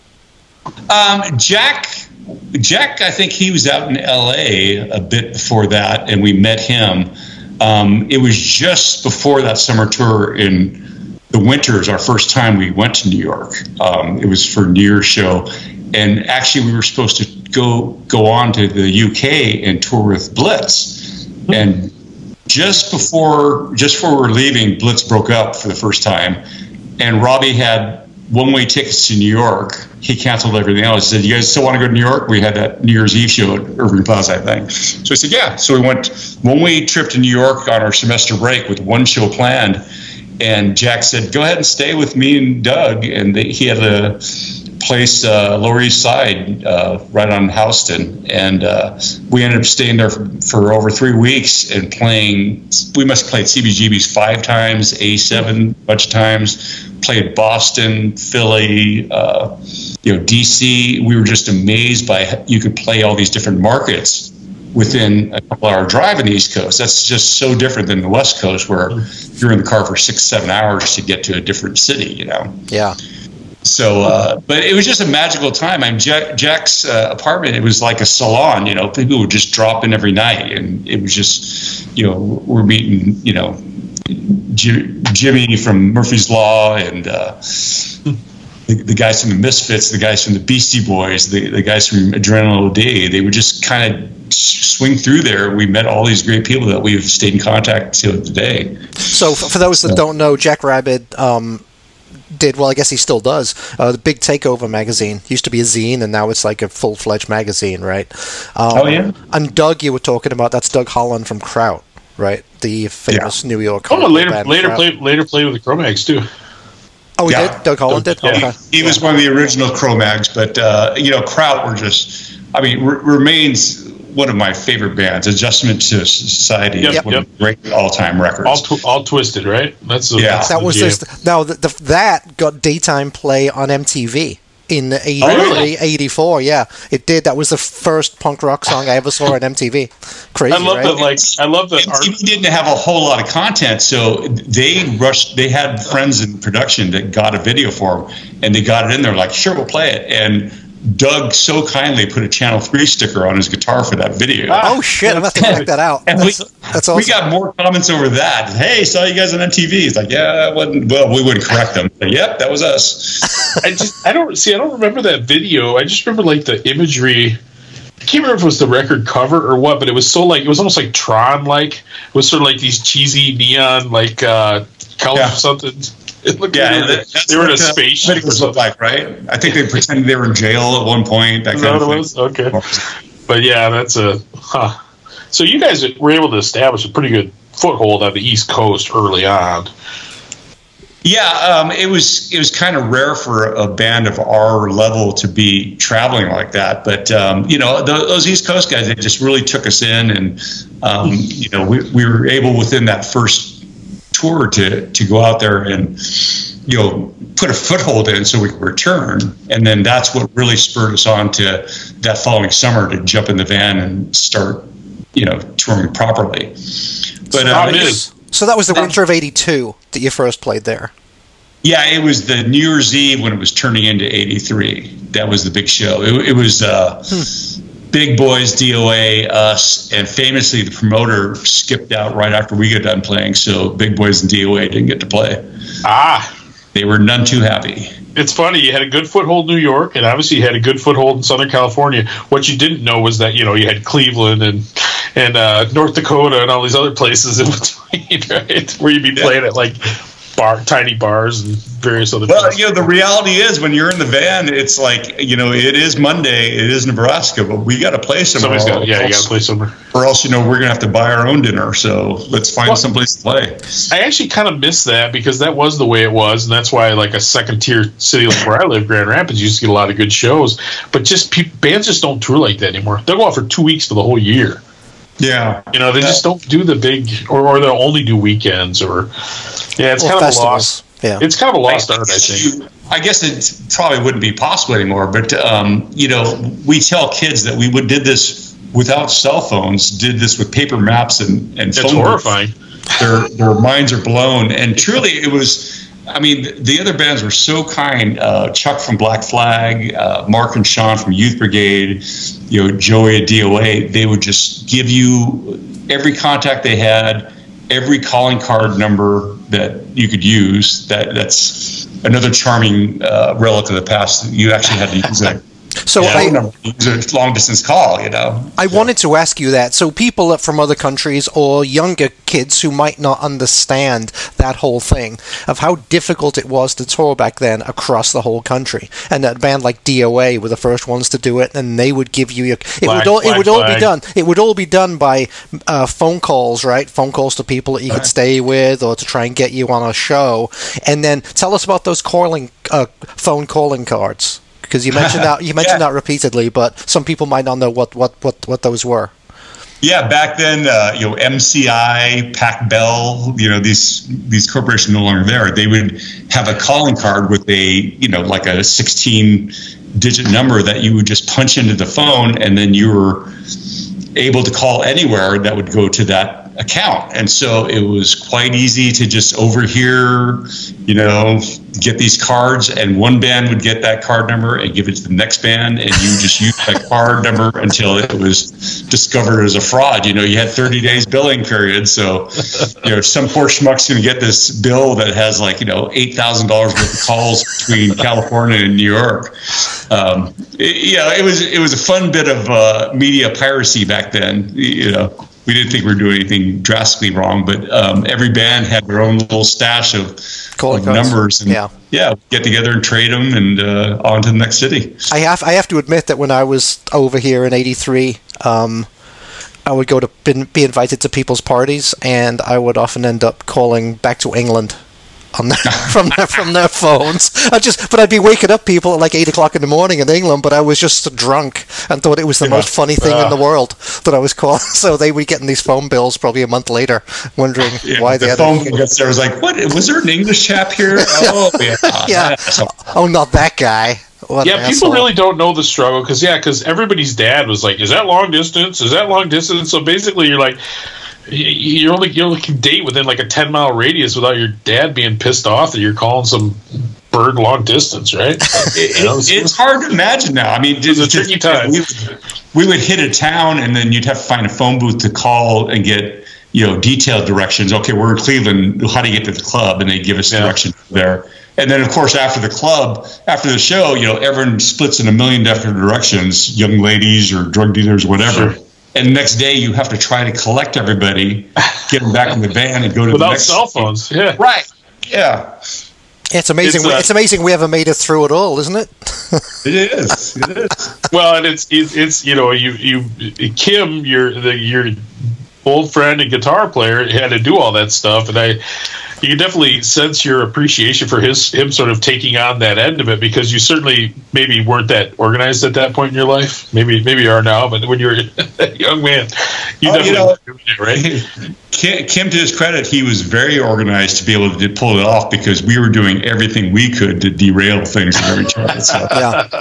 Jack, I think he was out in L.A. a bit before that, and we met him. It was just before that summer tour in the winters, our first time we went to New York. It was for New Year's show. And actually we were supposed to go on to the UK and tour with Blitz. And just before we're leaving, Blitz broke up for the first time. And Robbie had one-way tickets to New York. He canceled everything else. He said, "You guys still want to go to New York?" We had that New Year's Eve show at Irving Plaza, I think. So he said, yeah. So we went one-way trip to New York on our semester break with one show planned. And Jack said, "Go ahead and stay with me and Doug." And he had a place, Lower East Side, right on Houston. And we ended up staying there for over 3 weeks and playing. We must have played CBGB's 5 times, A7 a bunch of times, played Boston, Philly, DC. We were just amazed by you could play all these different markets within a couple-hour drive in the East Coast. That's just so different than the West Coast, where you're in the car for 6-7 hours to get to a different city. Yeah. So, but it was just a magical time. I mean, Jack's apartment, it was like a salon. People would just drop in every night, and it was just, we're meeting, Jimmy from Murphy's Law, and the guys from the Misfits, the guys from the Beastie Boys, the guys from Adrenaline OD. They would just kind of swing through there. We met all these great people that we've stayed in contact to today. So for those that don't know, Jack Rabid, did, well, I guess he still does, the Big Takeover magazine. Used to be a zine, and now it's like a full-fledged magazine, right? Yeah. And Doug, you were talking about, that's Doug Holland from Kraut, right? The famous New York. Later played with the Cro-Mags too. Oh, he did? Doug Holland did? Yeah. Okay. He was one of the original Cro-Mags, but Kraut were just, remains one of my favorite bands. Adjustment to Society is one of the great all-time records. All Twisted, right? That's that was that got daytime play on MTV in 84. Yeah, it did. That was the first punk rock song I ever saw on MTV. Crazy. I love that. I love that. MTV didn't have a whole lot of content, so they rushed. They had friends in production that got a video for them, and they got it in there. Like, sure, we'll play it. And Doug so kindly put a Channel 3 sticker on his guitar for that video. Oh, shit. I'm going to have to check that out. That's awesome. We got more comments over that. Hey, saw you guys on MTV. It's like, yeah, we wouldn't correct them. But, yep, that was us. I don't remember that video. I just remember, like, the imagery. I can't remember if it was the record cover or what, but it was it was almost like Tron-like. It was sort of like these cheesy neon, like, colors or something. It looked they were in a spaceship. Looked like, right? I think they pretended they were in jail at one point. That kind of thing. Was? Okay. But yeah, that's So you guys were able to establish a pretty good foothold on the East Coast early on. Yeah, it was kind of rare for a band of our level to be traveling like that. But those East Coast guys, they just really took us in, and we were able within that first tour to go out there and put a foothold in so we could return, and then that's what really spurred us on to that following summer to jump in the van and start touring properly. But so that was the winter of '82 that you first played there. Yeah, it was the New Year's Eve when it was turning into '83. That was the big show. It was Big Boys, DOA, us, and famously the promoter skipped out right after we got done playing, so Big Boys and DOA didn't get to play. They were none too happy. It's funny, you had a good foothold in New York, and obviously you had a good foothold in Southern California. What you didn't know was that, you had Cleveland and North Dakota and all these other places in between, right? Where you'd be playing at, like, tiny bars and various other places. The reality is when you're in the van, it's like, it is Monday, it is Nebraska, but we got to play somewhere. You got to play somewhere. Or else, we're going to have to buy our own dinner, so let's find someplace to play. I actually kind of miss that because that was the way it was, and that's why, like, a second-tier city like where I live, Grand Rapids, used to get a lot of good shows, but bands just don't tour like that anymore. They'll go out for 2 weeks for the whole year. Yeah. They just don't do the big, or they'll only do weekends, it's kind of a loss. Yeah. It's kind of a lost art, I think. I guess it probably wouldn't be possible anymore, but, we tell kids that we did this without cell phones, did this with paper maps and phone. It's horrifying. Their minds are blown. And truly, it was, the other bands were so kind. Chuck from Black Flag, Mark and Sean from Youth Brigade, Joey at DOA, they would just give you every contact they had, every calling card number that you could use. That's another charming relic of the past. You actually had to use that. So it's a long distance call, I wanted to ask you that. So people from other countries or younger kids who might not understand that whole thing of how difficult it was to tour back then across the whole country, and that band like DOA were the first ones to do it, and they would give you it would all be done by phone calls, right? Phone calls to people that you could stay with or to try and get you on a show. And then tell us about those phone calling cards. Because you mentioned that repeatedly, but some people might not know what those were. Yeah, back then, MCI, Pac Bell, these corporations no longer there. They would have a calling card with a like a 16-digit number that you would just punch into the phone, and then you were able to call anywhere that would go to that account. And so it was quite easy to just overhear, get these cards, and one band would get that card number and give it to the next band, and you just use that card number until it was discovered as a fraud. You had 30 days billing period, so some poor schmuck's going to get this bill that has $8,000 worth of calls between California and New York. It was a fun bit of media piracy back then. we didn't think we were doing anything drastically wrong, but every band had their own little stash of numbers, and get together and trade them, and on to the next city. I have to admit that when I was over here in '83, I would go to be invited to people's parties, and I would often end up calling back to England on from their phones. I'd be waking up people at like 8 o'clock in the morning in England, but I was just drunk and thought it was the most funny thing in the world that I was calling. So they would be getting these phone bills probably a month later, wondering why they had phone bill gets there. I was like, what? Was there an English chap here? Oh, yeah. Oh, not that guy. People really don't know the struggle because everybody's dad was like, "Is that long distance? Is that long distance?" So basically, you're like, you only can date within like a 10-mile radius without your dad being pissed off that you're calling some bird long distance, right? It's hard to imagine now. I mean, it's a tricky time. We would hit a town, and then you'd have to find a phone booth to call and get detailed directions. Okay, we're in Cleveland. How do you get to the club? And they give us directions there. And then, of course, after the show, everyone splits in a million different directions, young ladies or drug dealers, whatever. Sure. And the next day, you have to try to collect everybody, get them back in the van, and go to the next. Without cell phones, yeah. Right, yeah. It's amazing. It's amazing we ever made it through it all, isn't it? It is. It is. Well, and it's Kim, your old friend and guitar player, had to do all that stuff, and you can definitely sense your appreciation for him sort of taking on that end of it, because you certainly maybe weren't that organized at that point in your life. Maybe you are now, but when you were a young man, you definitely were doing it, right? Kim, to his credit, he was very organized to be able to pull it off, because we were doing everything we could to derail things every time. So,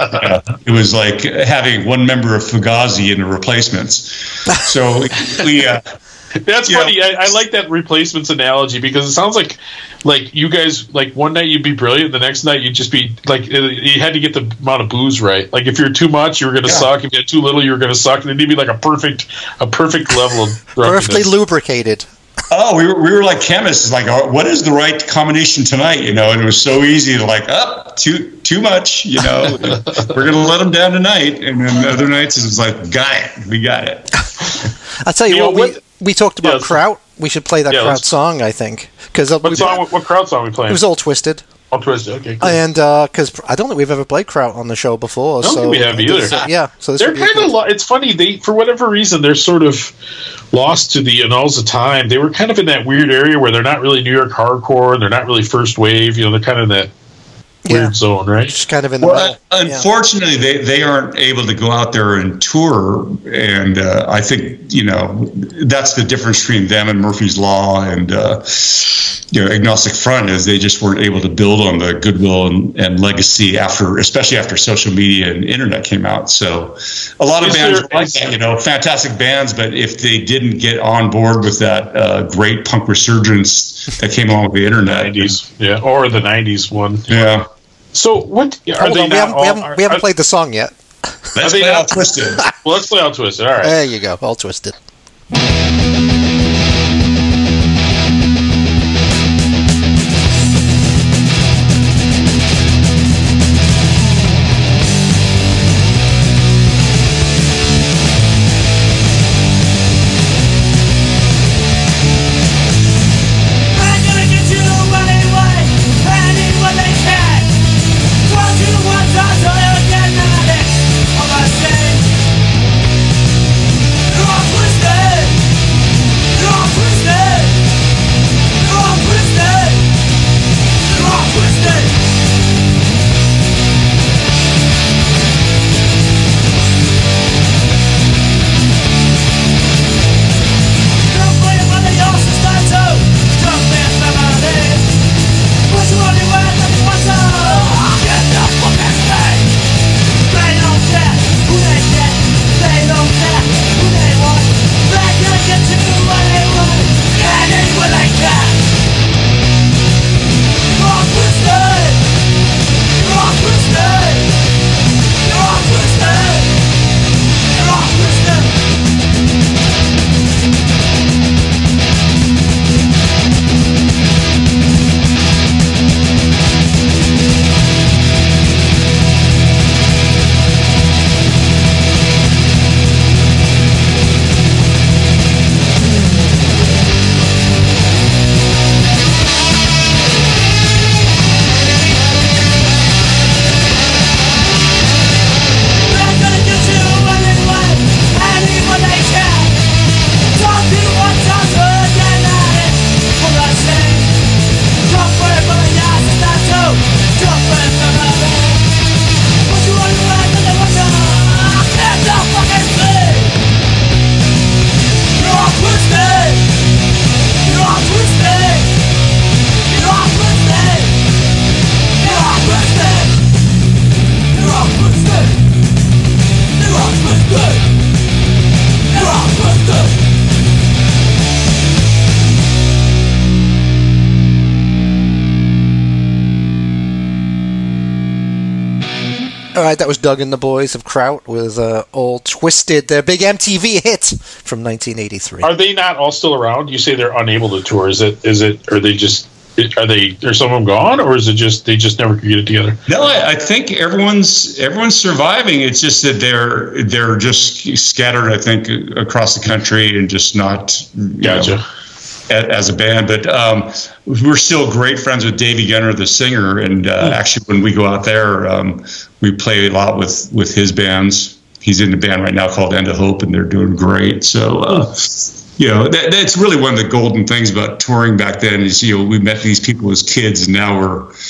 it was like having one member of Fugazi in the Replacements. So we. That's funny. I like that Replacements analogy, because it sounds like you guys, like, one night you'd be brilliant, the next night you'd just be like, you had to get the amount of booze right. Like, if you're too much, you were going to suck. If you had too little, you were going to suck. And it'd be like a perfect level of perfectly lubricated. Oh, we were like chemists. Like, what is the right combination tonight? And it was so easy to too much. We're going to let them down tonight. And then other nights it was like, we got it. I'll tell you what. We talked about Kraut. We should play that Kraut song, I think. What Kraut song are we playing? It was All Twisted. All Twisted, okay. Cool. And because I don't think we've ever played Kraut on the show before. I don't think we have either. So they're kind of. It's funny. They, for whatever reason, they're sort of lost to the annals of time. They were kind of in that weird area where they're not really New York hardcore, and they're not really first wave. They're kind of in that weird zone, right? Just kind of in the middle. Unfortunately, they aren't able to go out there and tour, and I think that's the difference between them and Murphy's Law and Agnostic Front, is they just weren't able to build on the goodwill and legacy especially after social media and internet came out. So a lot of bands like that, fantastic bands, but if they didn't get on board with that great punk resurgence that came along with the internet, or the 90s one, So what are they? We haven't played the song yet. Let's play All Twisted. Well, let's play All Twisted. All right. There you go. All Twisted. Twisted. All right, that was Doug and the Boys of Kraut with All Twisted, their big MTV hit from 1983. Are they not all still around? You say they're unable to tour. Is it? Are some of them gone, or is it just they just never could get it together? No, I think everyone's surviving. It's just that they're just scattered, I think, across the country and just not Gotcha. As a band. But we're still great friends with Davey Gunner, the singer, and actually when we go out there, we play a lot with his bands. He's in a band right now called End of Hope, and they're doing great. So. That's really one of the golden things about touring back then is, we met these people as kids, and now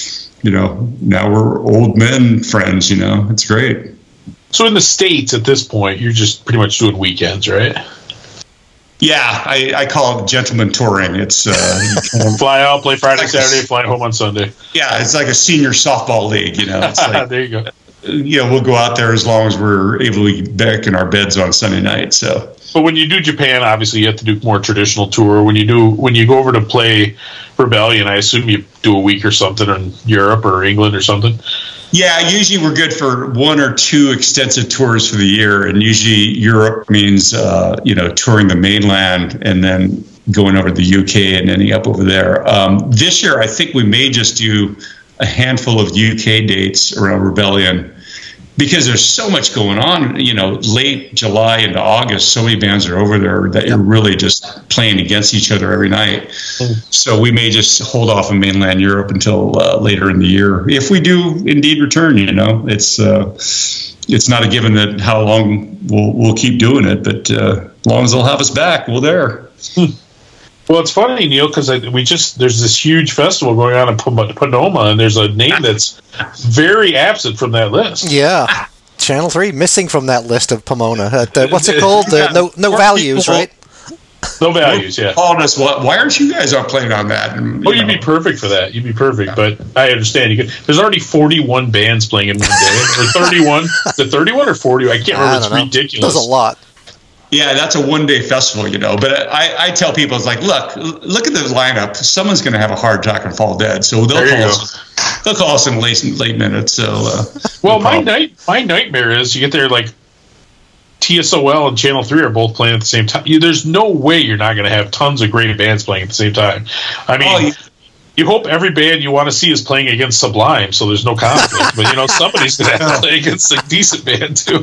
we're old men friends, it's great. So in the States at this point, you're just pretty much doing weekends, right? Yeah, I call it gentleman touring. It's fly out, play Friday, Saturday, fly home on Sunday. Yeah, it's like a senior softball league, It's like, there you go. We'll go out there as long as we're able to be back in our beds on Sunday night. So. But when you do Japan, obviously you have to do more traditional tour. When you go over to play Rebellion, I assume you do a week or something in Europe or England or something. Yeah, usually we're good for 1 or 2 extensive tours for the year, and usually Europe means touring the mainland and then going over to the UK and ending up over there. This year, I think we may just do a handful of UK dates around Rebellion. Because there's so much going on, late July into August, so many bands are over there that you're really just playing against each other every night. So we may just hold off in mainland Europe until later in the year. If we do indeed return, it's not a given that how long we'll keep doing it, but as long as they'll have us back, we're there. Well, it's funny, Neil, because there's this huge festival going on in Pomona, and there's a name that's very absent from that list. Yeah, Channel 3 missing from that list of Pomona. What's it called? No Values, right? No Values, yeah. Calling us, why aren't you guys playing on that? And, you'd be perfect for that. You'd be perfect, but I understand. There's already 41 bands playing in one day. Or 31. Is it 31 or 40? I can't remember. It's ridiculous. There's a lot. Yeah, that's a one-day festival, But I tell people, it's like, look at the lineup. Someone's going to have a heart attack and fall dead. So they'll call us in late minutes. So, well, my nightmare is you get there like TSOL and Channel 3 are both playing at the same time. There's no way you're not going to have tons of great bands playing at the same time. I mean, you hope every band you want to see is playing against Sublime, so there's no conflict. But somebody's going to have to play against a decent band too.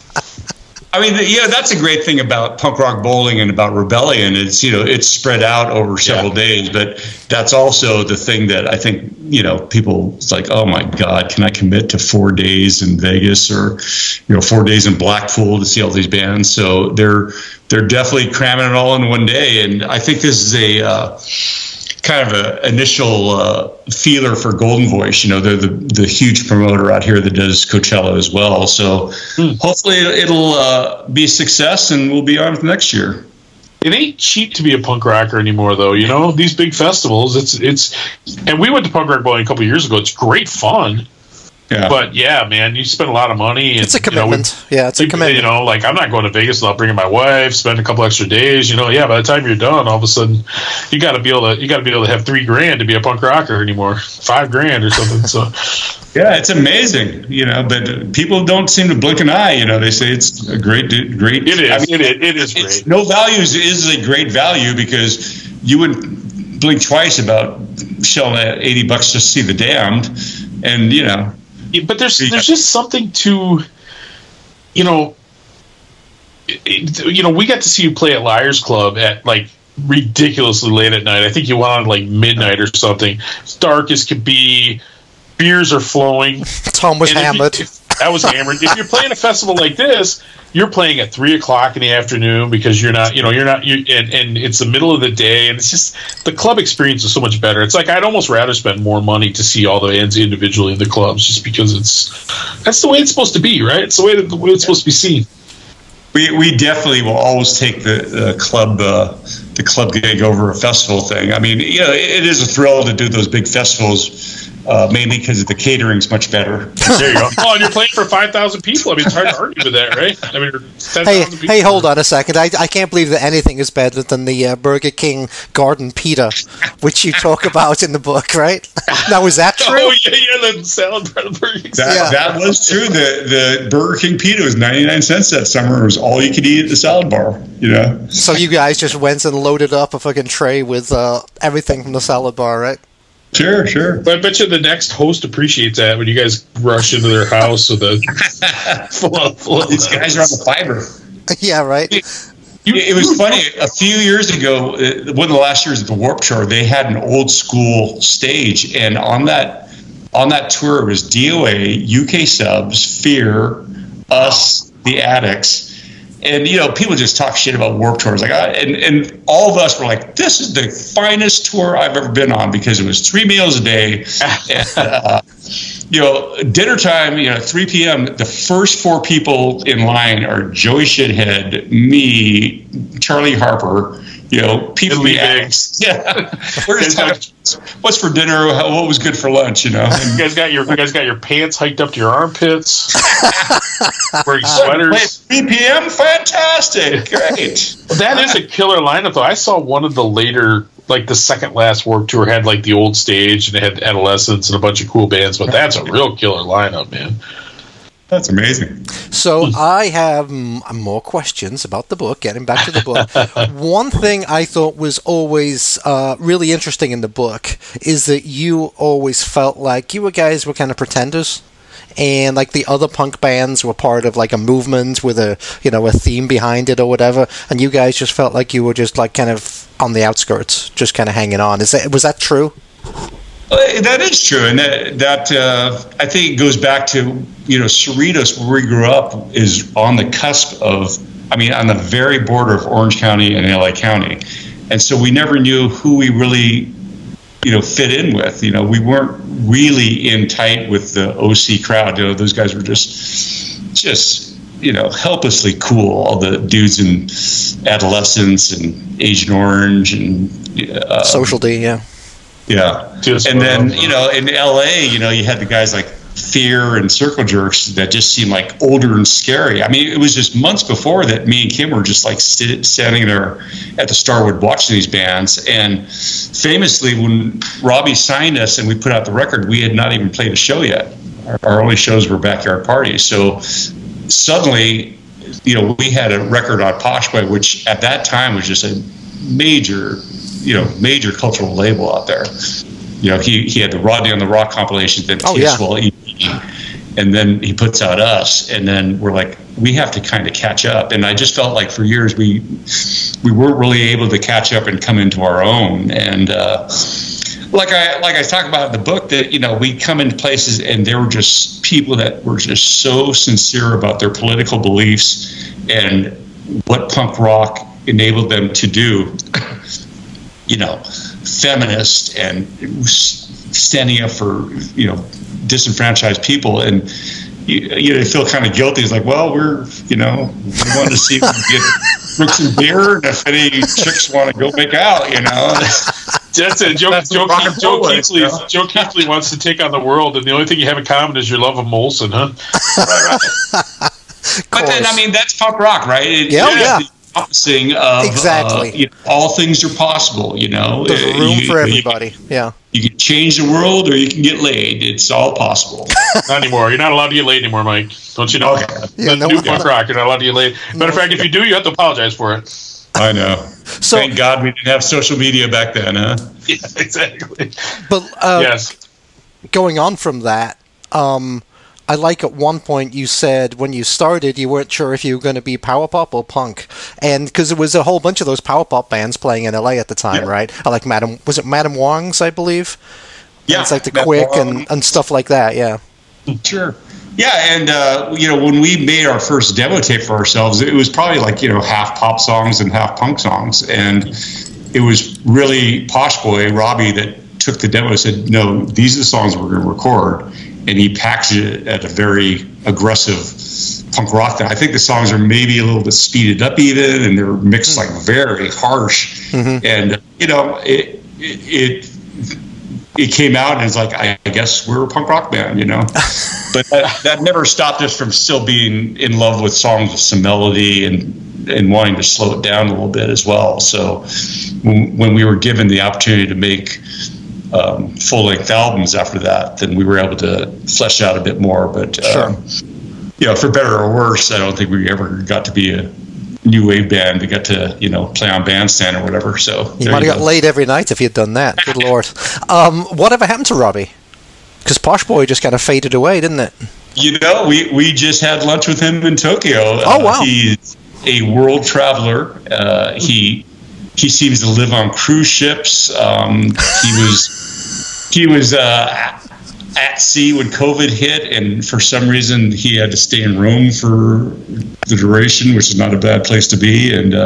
I mean, that's a great thing about Punk Rock Bowling and about Rebellion. It's, it's spread out over several days, but that's also the thing that I think, people, it's like, oh my God, can I commit to 4 days in Vegas or, 4 days in Blackpool to see all these bands? So they're definitely cramming it all in one day. And I think this is a kind of an initial feeler for Golden Voice. They're the huge promoter out here that does Coachella as well. So hopefully it'll be a success and we'll be on it next year. It ain't cheap to be a punk rocker anymore, though. These big festivals. It's and we went to Punk Rock Bowling a couple of years ago. It's great fun. Yeah. But yeah, man, you spend a lot of money. And, it's a commitment. It's a commitment. I'm not going to Vegas without bringing my wife. Spend a couple extra days. By the time you're done, all of a sudden, you got to be able to have $3,000 to be a punk rocker anymore. $5,000 or something. So yeah, it's amazing. But people don't seem to blink an eye. They say it's a great. It is. I mean, it is great. No Values is a great value because you wouldn't blink twice about shelling $80 just to see the Damned, and But there's just something to, we got to see you play at Liars Club at like ridiculously late at night. I think you went on like midnight or something. It's dark as could be. Beers are flowing. Tom was hammered. I was hammered. If you're playing a festival like this, you're playing at 3:00 in the afternoon because and it's the middle of the day, and it's just the club experience is so much better. It's like I'd almost rather spend more money to see all the bands individually in the clubs, just because that's the way it's supposed to be, right? It's the way it's supposed to be seen. We definitely will always take the club gig over a festival thing. I mean, it is a thrill to do those big festivals. Mainly because the catering's much better. There you go. Oh, and you're playing for 5,000 people. I mean, it's hard to argue with that, right? I mean, 10,000 people. Hey, hold on a second. I can't believe that anything is better than the Burger King Garden Pita which you talk about in the book, right? Now, is that true? Oh, yeah, the salad bar of Burger King. That was true. The Burger King pita was 99 cents that summer. It was all you could eat at the salad bar, you know? So you guys just went and loaded up a fucking tray with everything from the salad bar, right? Sure. But I bet you the next host appreciates that when you guys rush into their house with a full of These guys are on the fiber. Yeah, right. It was funny. A few years ago, one of the last years at the Warped Tour, they had an old school stage, and on that tour it was DOA, UK Subs, Fear, us, the Addicts, and people just talk shit about Warped Tours, and all of us were like, "This is the finest tour I've ever been on," because it was 3 meals a day, and dinner time, 3 p.m. The first 4 people in line are Joey Shithead, me, Charlie Harper, people the Addicts. Yeah, we're just talking. What's for dinner? What was good for lunch? And you guys got your pants hiked up to your armpits, wearing sweaters. 3 p.m. Fantastic, great. That is a killer lineup, though. I saw one of the later, like the second last Warped Tour, had like the old stage and it had Adolescents and a bunch of cool bands. But that's a real killer lineup, man. That's amazing. So I have more questions about the book, getting back to the book. One thing I thought was always really interesting in the book is that you always felt like you guys were kind of pretenders. And like the other punk bands were part of like a movement with a theme behind it or whatever, and you guys just felt like you were just like kind of on the outskirts, just kind of hanging on. Was that true? That is true, and that I think it goes back to Cerritos, where we grew up, is on the cusp of, on the very border of Orange County and LA County, and so we never knew who we really fit in with. We weren't really in tight with the OC crowd. Those guys were just helplessly cool. All the dudes in Adolescence and Agent Orange and Social D, yeah. Yeah, and then in LA, you had the guys like Fear and Circle Jerks that just seemed like older and scary. It was just months before that me and Kim were just like standing there at the Starwood watching these bands. And famously, when Robbie signed us and we put out the record, we had not even played a show yet. Our only shows were backyard parties. So suddenly, we had a record on Poshway, which at that time was just a major cultural label out there. He had the Rodney on the Rock compilation, then T-Swell EP, and then he puts out us, and then we're like, we have to kind of catch up. And I just felt like for years we weren't really able to catch up and come into our own. And like I talk about in the book, that we come into places and there were just people that were just so sincere about their political beliefs and what punk rock enabled them to do. Feminist and standing up for disenfranchised people, and you feel kind of guilty. It's like, well, we wanted to see if we could get drinks and beer, and if any chicks want to go make out, That's it. Joe Keithley wants to take on the world, and the only thing you have in common is your love of Molson, huh? But then, that's punk rock, right? Yeah. Sing of exactly. All things are possible. There's room for everybody. You can change the world, or you can get laid. It's all possible. Not anymore. You're not allowed to get laid anymore, Mike. Don't you know? Okay. New punk rock. You're not allowed to get laid. Matter of fact, if you do, you have to apologize for it. I know. So, thank God we didn't have social media back then, huh? Yeah, exactly. But yes. Going on from that, I like at one point you said when you started you weren't sure if you were going to be power pop or punk, and because there was a whole bunch of those power pop bands playing in LA at the time, right? I like Madam Wong's, I believe. Yeah, it's like the Quick and stuff like that. Yeah, sure. Yeah, and when we made our first demo tape for ourselves, it was probably like half pop songs and half punk songs, and it was really Posh Boy Robbie that took the demo and said, "No, these are the songs we're going to record." And he packaged it at a very aggressive punk rock thing. I think the songs are maybe a little bit speeded up even, and they're mixed like very harsh. Mm-hmm. And it came out and it's like, I guess we're a punk rock band, But that never stopped us from still being in love with songs with some melody and and wanting to slow it down a little bit as well. So when we were given the opportunity to make full-length albums after that, then we were able to flesh out a bit more. But for better or worse, I don't think we ever got to be a new wave band. We got to play on Bandstand or whatever. So you might have got laid every night if you'd done that. Good Lord. Whatever happened to Robbie? Because Posh Boy just kind of faded away, didn't it? We just had lunch with him in Tokyo. Oh wow! He's a world traveler. He seems to live on cruise ships. He was at sea when COVID hit, and for some reason he had to stay in Rome for the duration, which is not a bad place to be. And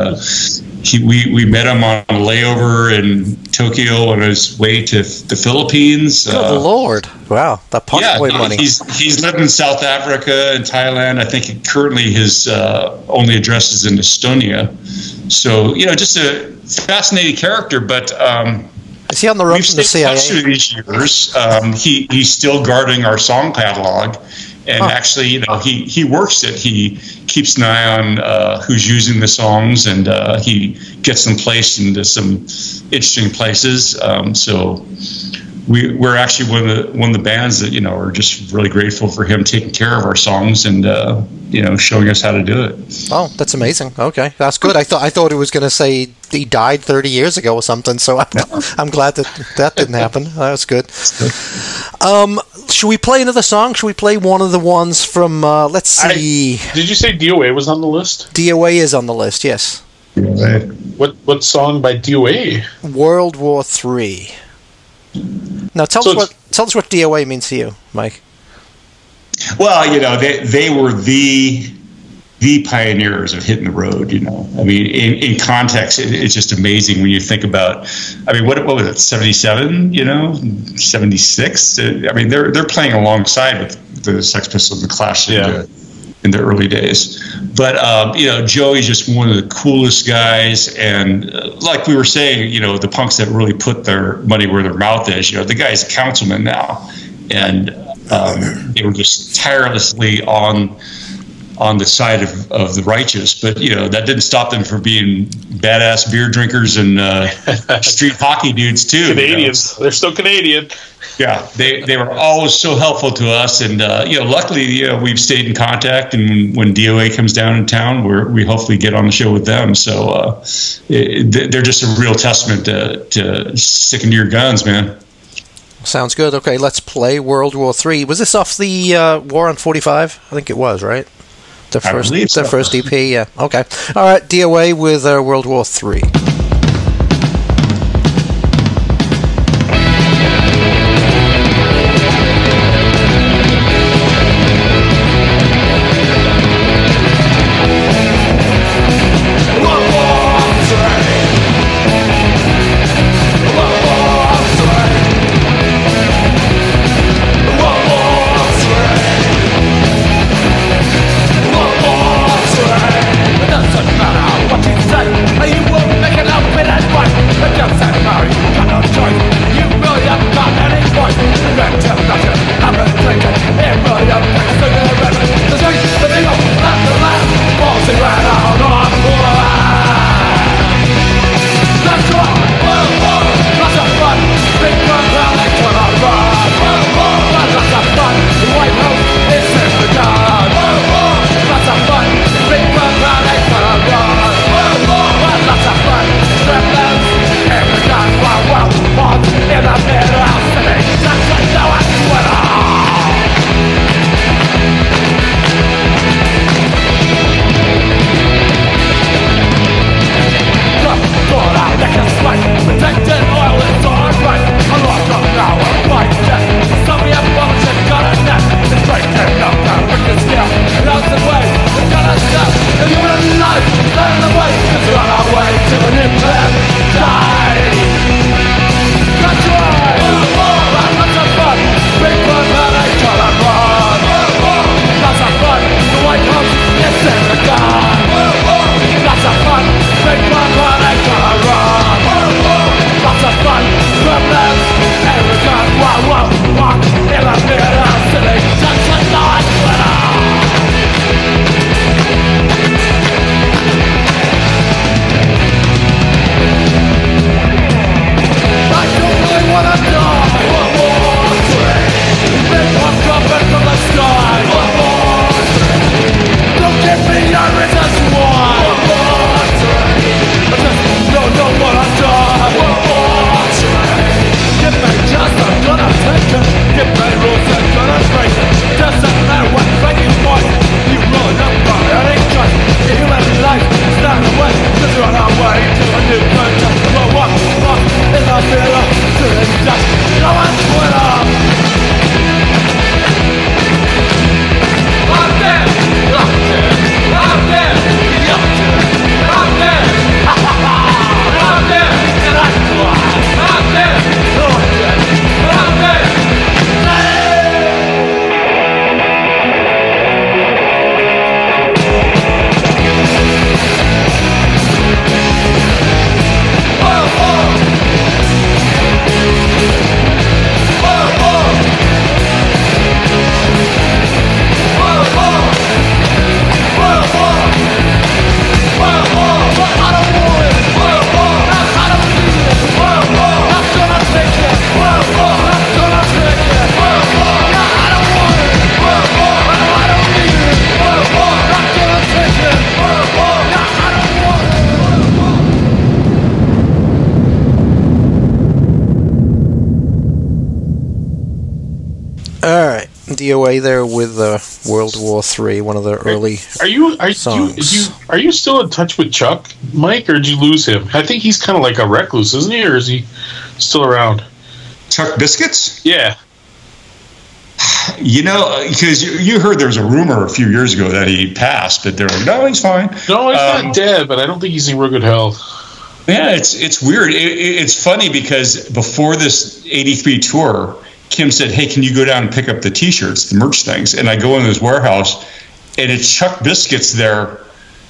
we met him on a layover in Tokyo on his way to the Philippines. Good Lord! Wow, that Posh Boy money. He's lived in South Africa and Thailand. I think currently his only address is in Estonia. So just a fascinating character, but. Is he on the run from the CIA? Through these years, he's still guarding our song catalog, and actually, he works it. He keeps an eye on who's using the songs, and he gets them placed into some interesting places. So we're actually one of the bands that are just really grateful for him taking care of our songs and showing us how to do it. Oh, that's amazing. Okay, that's good. I thought it was going to say he died 30 years ago or something. So I'm glad that didn't happen. That was good. Should we play another song? Should we play one of the ones from? Let's see. Did you say DOA was on the list? DOA is on the list. Yes. What song by DOA? World War III. Now tell us what DOA means to you, Mike. Well, they were the pioneers of hitting the road. I mean, in context, it's just amazing when you think about. I mean, what was it? 77? 76? I mean, they're playing alongside with the Sex Pistols and the Clash in the early days. But Joey's just one of the coolest guys, and like we were saying, the punks that really put their money where their mouth is. The guy's a councilman now, and they were just tirelessly on the side of the righteous. But that didn't stop them from being badass beer drinkers and street hockey dudes too. Canadians, they're still Canadian. Yeah, they were always so helpful to us, and luckily we've stayed in contact. And when DOA comes down in town, we hopefully get on the show with them. So they're just a real testament to sticking to your guns, man. Sounds good. Okay, let's play World War III. Was this off the War on 45? I think it was, right? Their first EP. Yeah. Okay. All right. DOA with World War III. Doesn't matter what you say, you won't make it out. All right, DOA there with World War III, one of the early songs. Are you still in touch with Chuck, Mike, or did you lose him? I think he's kind of like a recluse, isn't he, or is he still around? Chuck Biscuits? Yeah. Because you heard there was a rumor a few years ago that he passed, but they're like, no, he's fine. No, he's not dead, but I don't think he's in real good health. Yeah, it's weird. It's funny because before this 83 tour, Kim said, hey, can you go down and pick up the T-shirts, the merch things? And I go into his warehouse, and it's Chuck Biscuits there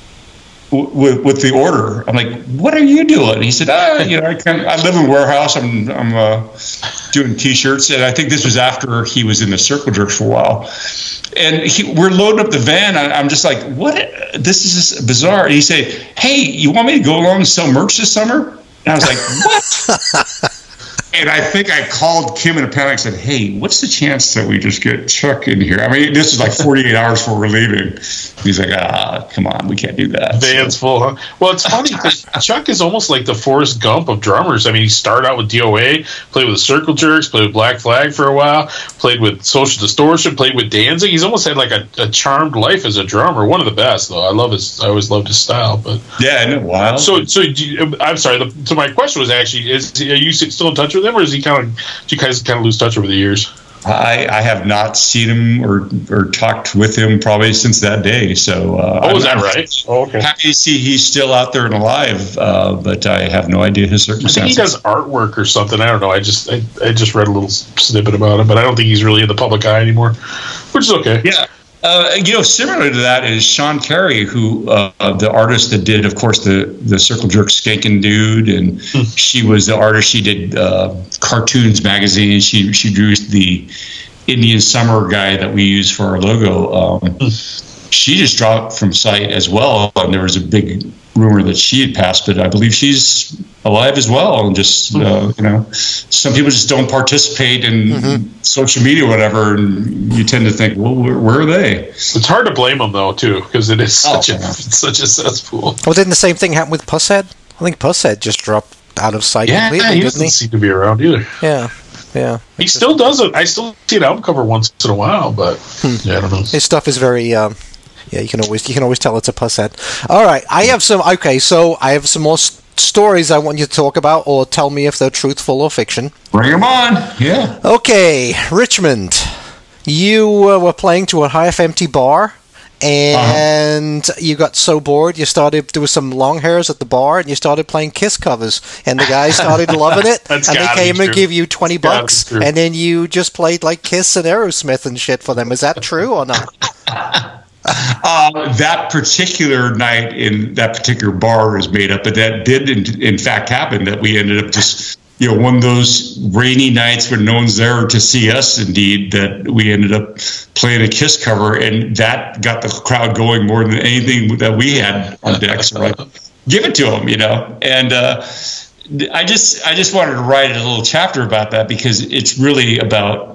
with the order. I'm like, what are you doing? He said, I live in a warehouse. I'm doing T-shirts. And I think this was after he was in the Circle Jerks for a while. And we're loading up the van. I'm just like, what? This is just bizarre. And he said, hey, you want me to go along and sell merch this summer? And I was like, what? And I think I called Kim in a panic and said, hey, what's the chance that we just get Chuck in here? I mean, this is like 48 hours before we're leaving. He's like, come on, we can't do that. Van's full, huh? Well, it's funny because Chuck is almost like the Forrest Gump of drummers. I mean, he started out with DOA, played with the Circle Jerks, played with Black Flag for a while, played with Social Distortion, played with Danzig. He's almost had like a charmed life as a drummer. One of the best, though. I always loved his style. But yeah, isn't it wild? So I'm sorry. So my question was actually, are you still in touch with him, or is he do you guys kind of lose touch over the years? I have not seen him or talked with him probably since that day. So is that right? Oh, okay. Happy to see he's still out there and alive, but I have no idea his circumstances. I think he does artwork or something. I don't know. I just read a little snippet about him, but I don't think he's really in the public eye anymore, which is okay. Yeah. Similar to that is Sean Carey, who the artist that did, of course, the Circle Jerk Skankin' Dude, and she was the artist. She did Cartoons magazine. She drew the Indian Summer guy that we use for our logo. She just dropped from sight as well, and there was a big rumor that she had passed, but I believe she's alive as well. And just some people just don't participate in social media or whatever, and you tend to think, well, where are they? It's hard to blame them though, too, because it is such a cesspool. Well, didn't the same thing happen with Pusshead? I think Pusshead just dropped out of sight completely, he doesn't seem to be around either. Yeah. He still doesn't. I still see an album cover once in a while, but I don't know. His stuff is very. You can always tell it's a Pusshead. All right, I have some more stories I want you to talk about, or tell me if they're truthful or fiction. Bring them on. Yeah. Okay, Richmond, you were playing to a High FMT bar, and you got so bored there was some long hairs at the bar, and you started playing Kiss covers, and the guys started loving it, and they came and give you $20, and then you just played like Kiss and Aerosmith and shit for them. Is that true or not? That particular night in that particular bar is made up, but that did in fact happen, that we ended up just, one of those rainy nights when no one's there to see us, indeed, that we ended up playing a Kiss cover, and that got the crowd going more than anything that we had on deck. So I give it to them, and I just wanted to write a little chapter about that, because it's really about,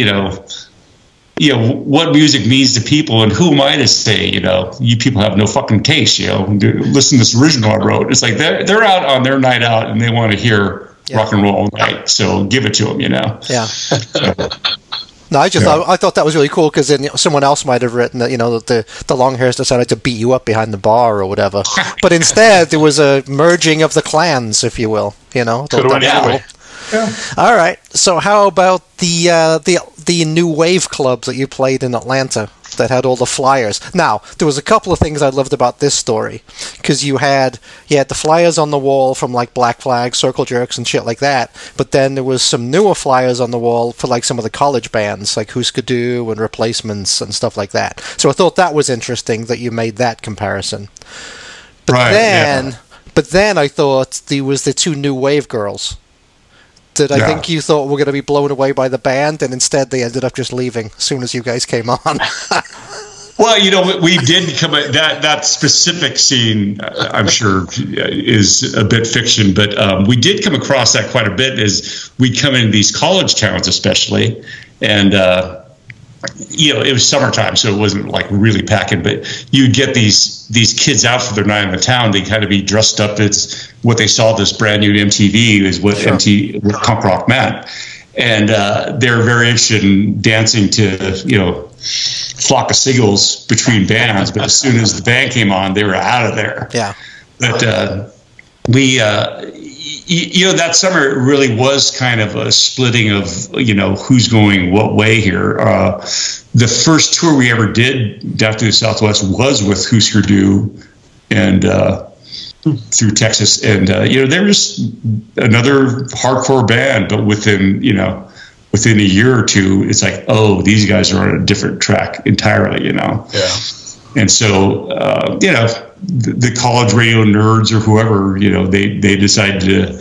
what music means to people, and who am I to say, you people have no fucking taste, listen to this original I wrote. It's like they're out on their night out and they want to hear rock and roll all night, so give it to them, Yeah. No, I thought that was really cool, because then someone else might have written that, that the long hairs decided to beat you up behind the bar or whatever. But instead, there was a merging of the clans, if you will, Could have went anyway. Yeah. All right. So how about the new wave clubs that you played in Atlanta that had all the flyers? Now, there was a couple of things I loved about this story, because you had the flyers on the wall from like Black Flag, Circle Jerks, and shit like that. But then there was some newer flyers on the wall for like some of the college bands, like Husker Du and Replacements and stuff like that. So I thought that was interesting that you made that comparison. But then I thought there was the two new wave girls that I think you thought were going to be blown away by the band, and instead they ended up just leaving as soon as you guys came on. Well, we did come that specific scene, I'm sure, is a bit fiction, but we did come across that quite a bit as we come into these college towns, especially, and it was summertime, so it wasn't like really packing, but you'd get these kids out for their night in the town. They kind of be dressed up as what they saw this brand new MTV is what punk rock meant. and they were very interested in dancing to Flock of Seagulls between bands. But as soon as the band came on, they were out of there. Yeah. But we, that summer it really was kind of a splitting of, who's going what way here. The first tour we ever did down to the Southwest was with Husker Du and through Texas. And, they were just another hardcore band, but within a year or two, it's like, oh, these guys are on a different track entirely, Yeah. And so, the college radio nerds or whoever, they decided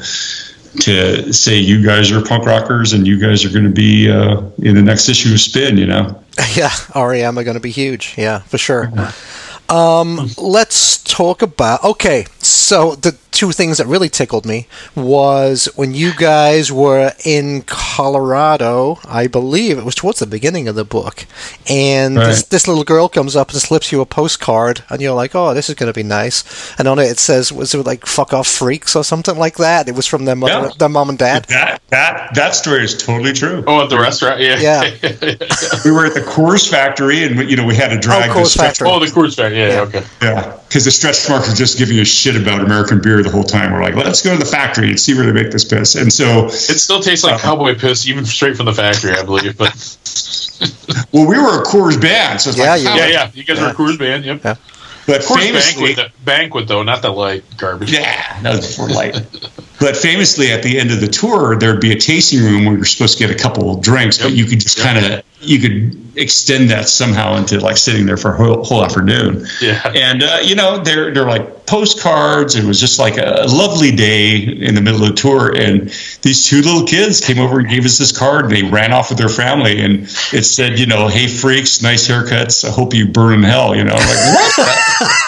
to say, you guys are punk rockers and you guys are going to be in the next issue of Spin, Yeah, REM are going to be huge. Yeah, for sure. Let's talk about, okay, so the two things that really tickled me was when you guys were in Colorado, I believe it was towards the beginning of the book, and right. this little girl comes up and slips you a postcard, and you're like, oh, this is going to be nice, and on it says, was it like fuck off freaks or something like that? It was from their mother, their mom and dad. That story is totally true. Oh, at the restaurant? Yeah. We were at the Coors factory, and we had to drag the stretch. Oh, the Coors factory. Yeah, okay. Yeah, because the stretch marks were just giving a shit about American beer the whole time. We're like, let's go to the factory and see where they make this piss. And so it still tastes like cowboy piss, even straight from the factory, I believe. But well, we were a Coors band, so it's you guys were a Coors band. Yep. Yeah. But Coors famously, banquet though, not the light garbage. Yeah, that was before light. But famously, at the end of the tour, there'd be a tasting room where you're supposed to get a couple of drinks, but you could just you could extend that somehow into like sitting there for a whole afternoon. Yeah. And they're like postcards. It was just like a lovely day in the middle of the tour, and these two little kids came over and gave us this card, and they ran off with their family, and it said, hey freaks, nice haircuts, I hope you burn in hell. Like what?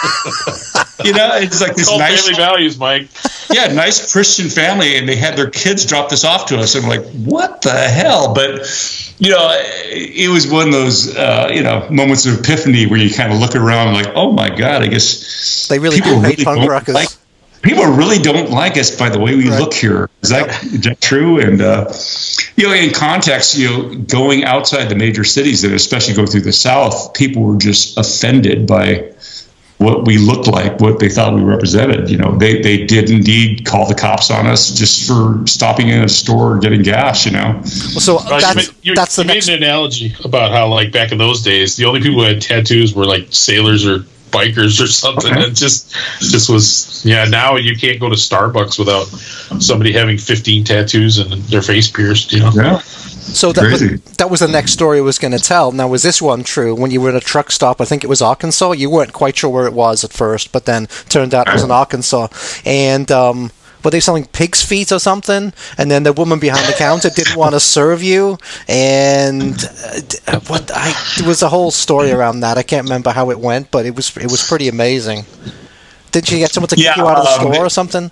It's like this nice family values, Mike. Yeah, nice Christian family, and they had their kids drop this off to us, and we're like, what the hell? But it was one of those moments of epiphany where you kind of look around like, oh my god, I guess they really do hate punk rockers. People really don't like us by the way we look here. Is that true? And in context, going outside the major cities, and especially going through the South, people were just offended by what we looked like, what they thought we represented. They did indeed call the cops on us just for stopping in a store and getting gas. Well, so that's the next. Made an analogy about how, like, back in those days, the only people who had tattoos were like sailors or bikers or something. Okay. It just was, now you can't go to Starbucks without somebody having 15 tattoos and their face pierced. Yeah. So that was the next story I was going to tell. Now, was this one true? When you were at a truck stop, I think it was Arkansas, you weren't quite sure where it was at first, but then turned out it was in Arkansas. And were they selling pig's feet or something? And then the woman behind the counter didn't want to serve you. And there was a whole story around that. I can't remember how it went, but it was pretty amazing. Did you get someone to kick you out of the store or something?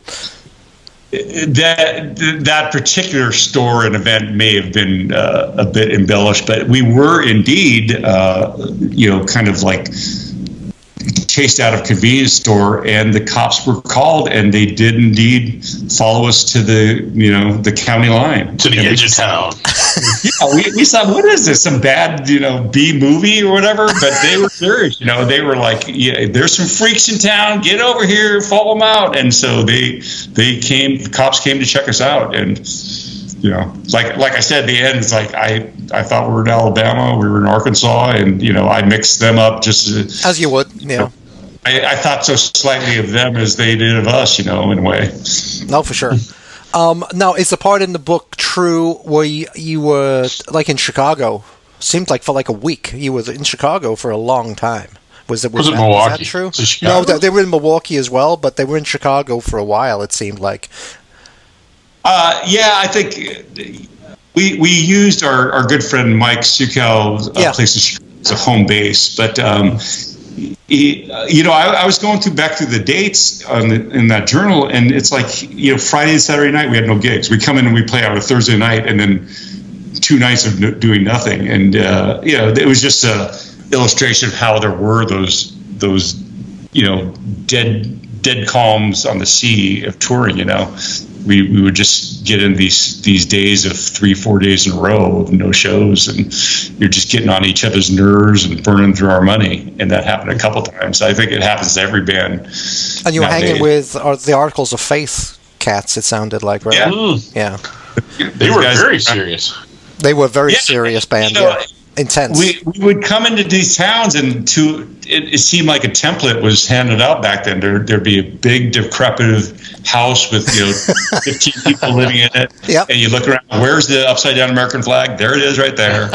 That particular store and event may have been a bit embellished, but we were indeed, kind of like chased out of convenience store, and the cops were called, and they did indeed follow us to the county line, to the edge of town. We thought, what is this? Some bad B movie or whatever? But they were serious. They were like, there's some freaks in town. Get over here, follow them out. And so they came. The cops came to check us out, and like I said, at the end, it's like I thought we were in Alabama, we were in Arkansas, and I mixed them up just as you would. I thought so slightly of them as they did of us, in a way. No, for sure. Now, is the part in the book true where you were like in Chicago? Seemed like for like a week. You were in Chicago for a long time. Was it Milwaukee? Was that true? No, they were in Milwaukee as well, but they were in Chicago for a while, it seemed like. I think we used our good friend Mike Sukow's place in Chicago as a home base, but I was going back through the dates in that journal, and it's like Friday and Saturday night we had no gigs. We come in and we play out a Thursday night, and then 2 nights of doing nothing, and it was just a illustration of how there were those dead calms on the sea of touring, we would just get in these days of 3-4 days in a row of no shows, and you're just getting on each other's nerves and burning through our money. And that happened a couple times. I think it happens to every band. And you were nowadays. hanging with the Articles of Faith cats, it sounded like, right? Yeah. Yeah. They were very serious. They were very serious band. Intense. We would come into these towns, and it seemed like a template was handed out back then. There'd be a big decrepit house with 15 people living in it. Yep. And you look around, where's the upside down American flag? There it is, right there.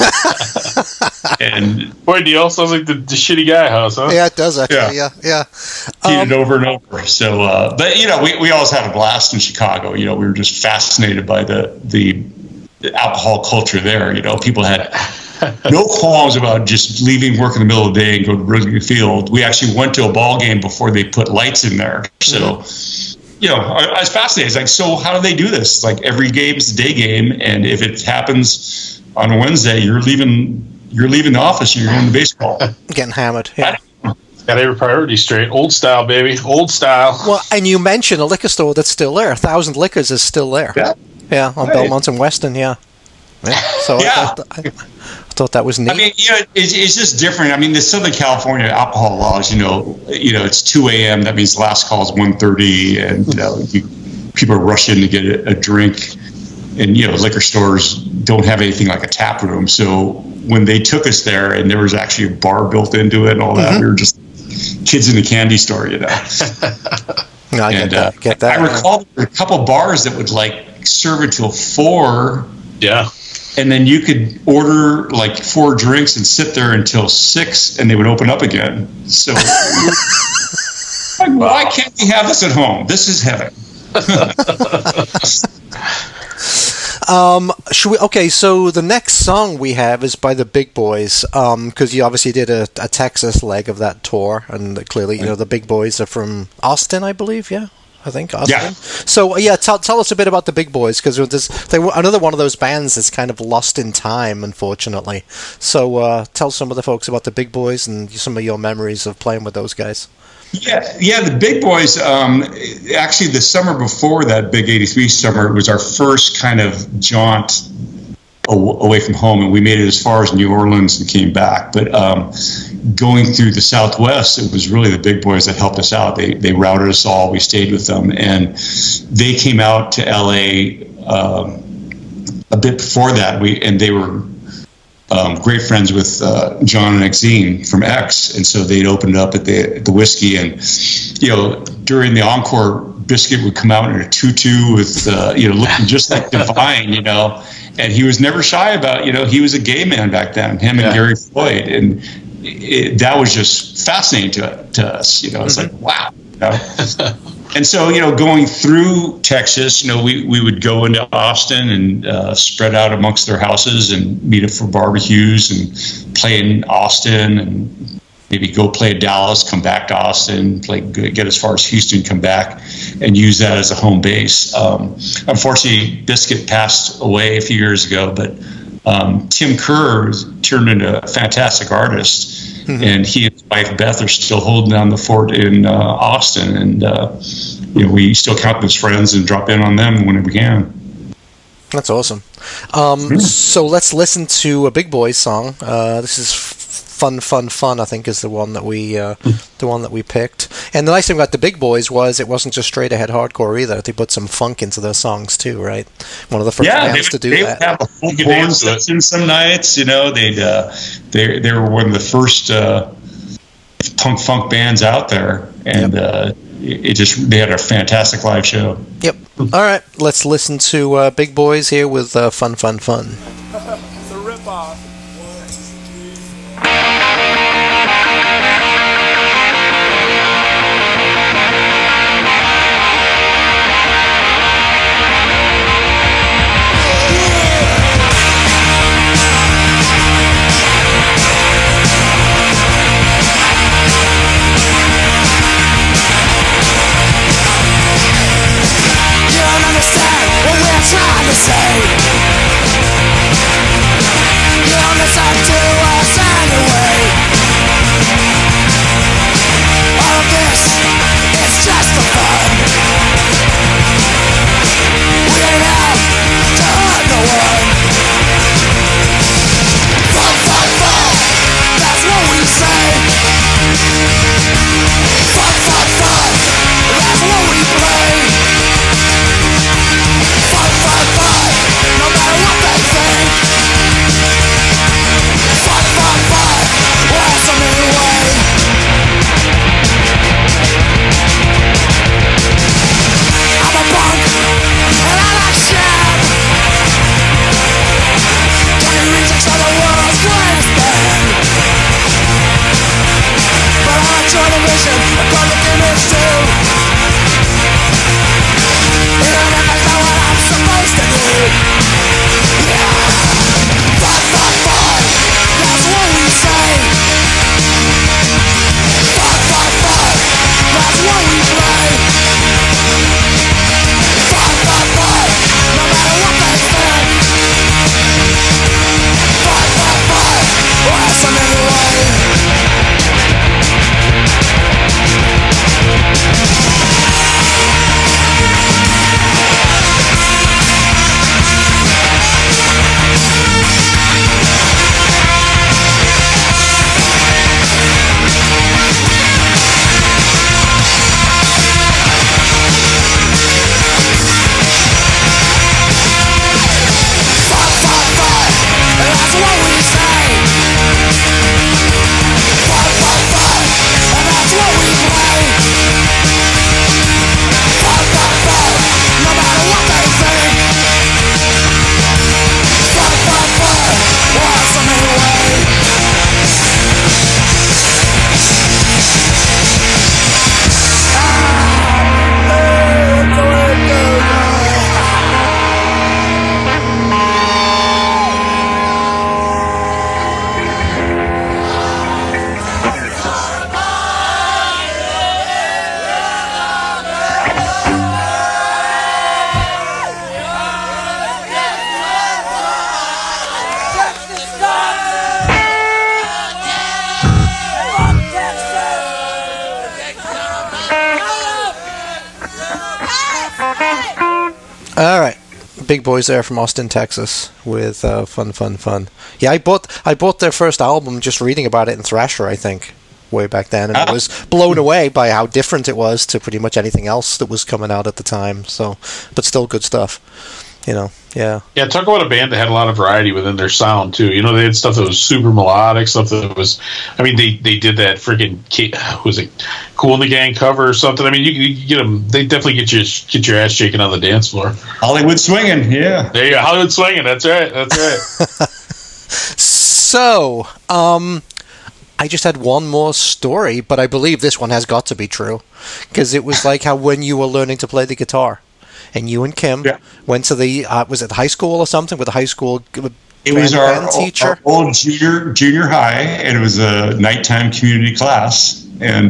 And Boy, Neil, sounds like the shitty guy house, huh? Yeah, it does actually. Yeah. heated over and over. So, but we always had a blast in Chicago. We were just fascinated by the alcohol culture there. People had no qualms about just leaving work in the middle of the day and go to Wrigley Field. We actually went to a ball game before they put lights in there. So, I was fascinated. It's like, so how do they do this? It's like every game is a day game, and if it happens on a Wednesday, you're leaving the office and you're going to baseball. Getting hammered. Yeah. Got every priority straight. Old style, baby. Old style. Well, and you mentioned a liquor store that's still there. 1000 Liquors is still there. Yeah, on Belmont and Weston. Yeah. So Yeah. I thought that was neat. I mean, it's just different. I mean, the Southern California alcohol laws, it's 2 a.m. That means the last call is 1:30, and people rush in to get a drink. And, liquor stores don't have anything like a tap room. So when they took us there, and there was actually a bar built into it and all that, we were just kids in a candy store, No, I get that. I recall there were a couple bars that would serve until 4. Yeah. And then you could order 4 drinks and sit there until 6, and they would open up again. So why can't we have this at home? This is heaven. Should we? Okay, so the next song we have is by the Big Boys, because you obviously did a Texas leg of that tour, and clearly, the Big Boys are from Austin, I believe. Yeah. I think Austin. Yeah. So tell us a bit about the Big Boys, because they were another one of those bands that's kind of lost in time, unfortunately. So tell some of the folks about the Big Boys and some of your memories of playing with those guys. Yeah, the Big Boys. Actually, the summer before that big '83 summer, it was our first kind of jaunt away from home, and we made it as far as New Orleans and came back. But going through the Southwest, it was really the Big Boys that helped us out. They routed us all. We stayed with them, and they came out to LA a bit before that. They were great friends with John and Exene from X, and so they'd opened up at the Whiskey, and during the encore, Biscuit would come out in a tutu with looking just like Divine, and he was never shy about he was a gay man back then, him and Gary Floyd, and that was just fascinating to us. It's like, wow. And so, going through Texas, we would go into Austin and spread out amongst their houses and meet up for barbecues and play in Austin, and maybe go play at Dallas, come back to Austin, get as far as Houston, come back, and use that as a home base. Unfortunately, Biscuit passed away a few years ago, but Tim Kerr turned into a fantastic artist. And he and his wife Beth are still holding down the fort in Austin, and we still count them as friends and drop in on them when we can. That's awesome. So let's listen to a Big Boys song. This is "Fun, Fun, Fun." I think is the one that we picked. And the nice thing about the Big Boys was it wasn't just straight ahead hardcore either. They put some funk into their songs too, right? One of the first bands to do that. They would have a full horn section some nights. They were one of the first punk funk bands out there, and they had a fantastic live show. Yep. All right, let's listen to Big Boys here with "Fun, Fun, Fun." It's a rip-off. Trying to say big boys there from Austin, Texas, with Fun. Yeah, I bought their first album just reading about it in Thrasher, I think, way back then, and I was blown away by how different it was to pretty much anything else that was coming out at the time. So, but still good stuff, Yeah. Yeah, talk about a band that had a lot of variety within their sound too. They had stuff that was super melodic, stuff that was. I mean, they did that freaking was it Kool and the Gang cover or something? I mean, you get them. They definitely get your ass shaking on the dance floor. Hollywood Swinging, yeah. There you go, Hollywood Swinging. That's right. So, I just had one more story, but I believe this one has got to be true, because it was like how when you were learning to play the guitar, and you and Kim went to the was it high school or something with a high school. It was our old junior high, and it was a nighttime community class, and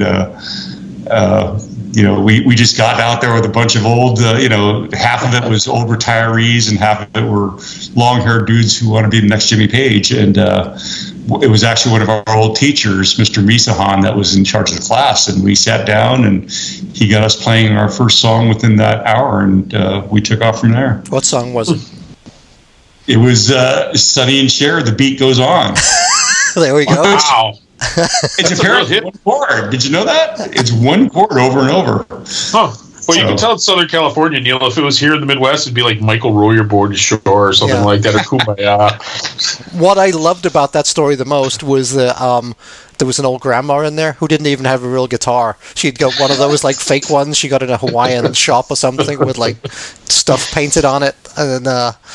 we just got out there with a bunch of old, half of it was old retirees, and half of it were long-haired dudes who want to be the next Jimmy Page, and it was actually one of our old teachers, Mr. Misahan, that was in charge of the class, and we sat down, and he got us playing our first song within that hour, and we took off from there. What song was it? It was Sonny and Cher, The Beat Goes On. There we go. Wow. It's apparently one chord. Did you know that? It's one chord over and over. Huh. Well, you can tell it's Southern California, Neil. If it was here in the Midwest, it'd be like Michael Row Your Board to Shore or something like that, or Kumbaya. What I loved about that story the most was that there was an old grandma in there who didn't even have a real guitar. She'd got one of those like fake ones she got in a Hawaiian shop or something with like stuff painted on it. And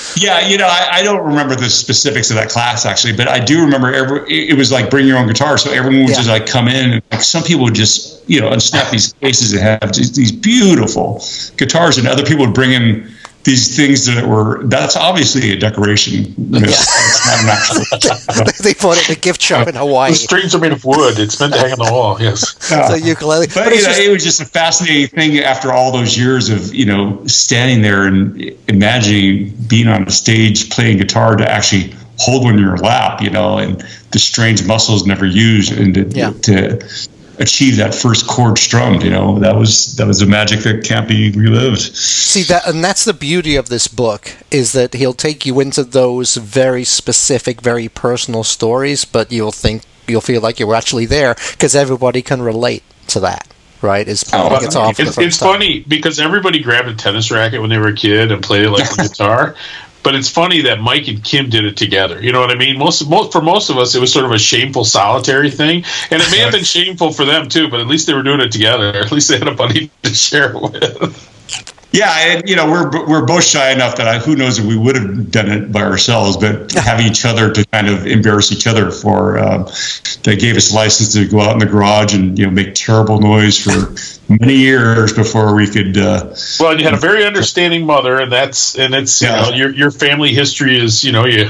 I don't remember the specifics of that class actually, but I do remember it was like bring your own guitar. So everyone would just like come in, and like some people would just unsnap these cases and have these beautiful guitars, and other people would bring in these things that's obviously a decoration. It's not an actual. They bought it in a gift shop in Hawaii. The strings are made of wood. It's meant to hang on the wall. Yes. So ukulele. But it was just a fascinating thing after all those years of standing there and imagining being on a stage playing guitar to actually hold one in your lap, and the strange muscles never used, and to achieve that first chord strummed, that was a magic that can't be relived. See that, and that's the beauty of this book, is that he'll take you into those very specific, very personal stories, but you'll feel like you were actually there because everybody can relate to that. Right? It's funny because everybody grabbed a tennis racket when they were a kid and played it like a guitar. But it's funny that Mike and Kim did it together. You know what I mean? For most of us, it was sort of a shameful, solitary thing. And it may have been shameful for them, too, but at least they were doing it together. At least they had a buddy to share it with. Yeah, and we're both shy enough that who knows if we would have done it by ourselves, but having each other to kind of embarrass each other for they gave us license to go out in the garage and make terrible noise for many years before we could. Well, you had a very understanding mother, and it's your family history is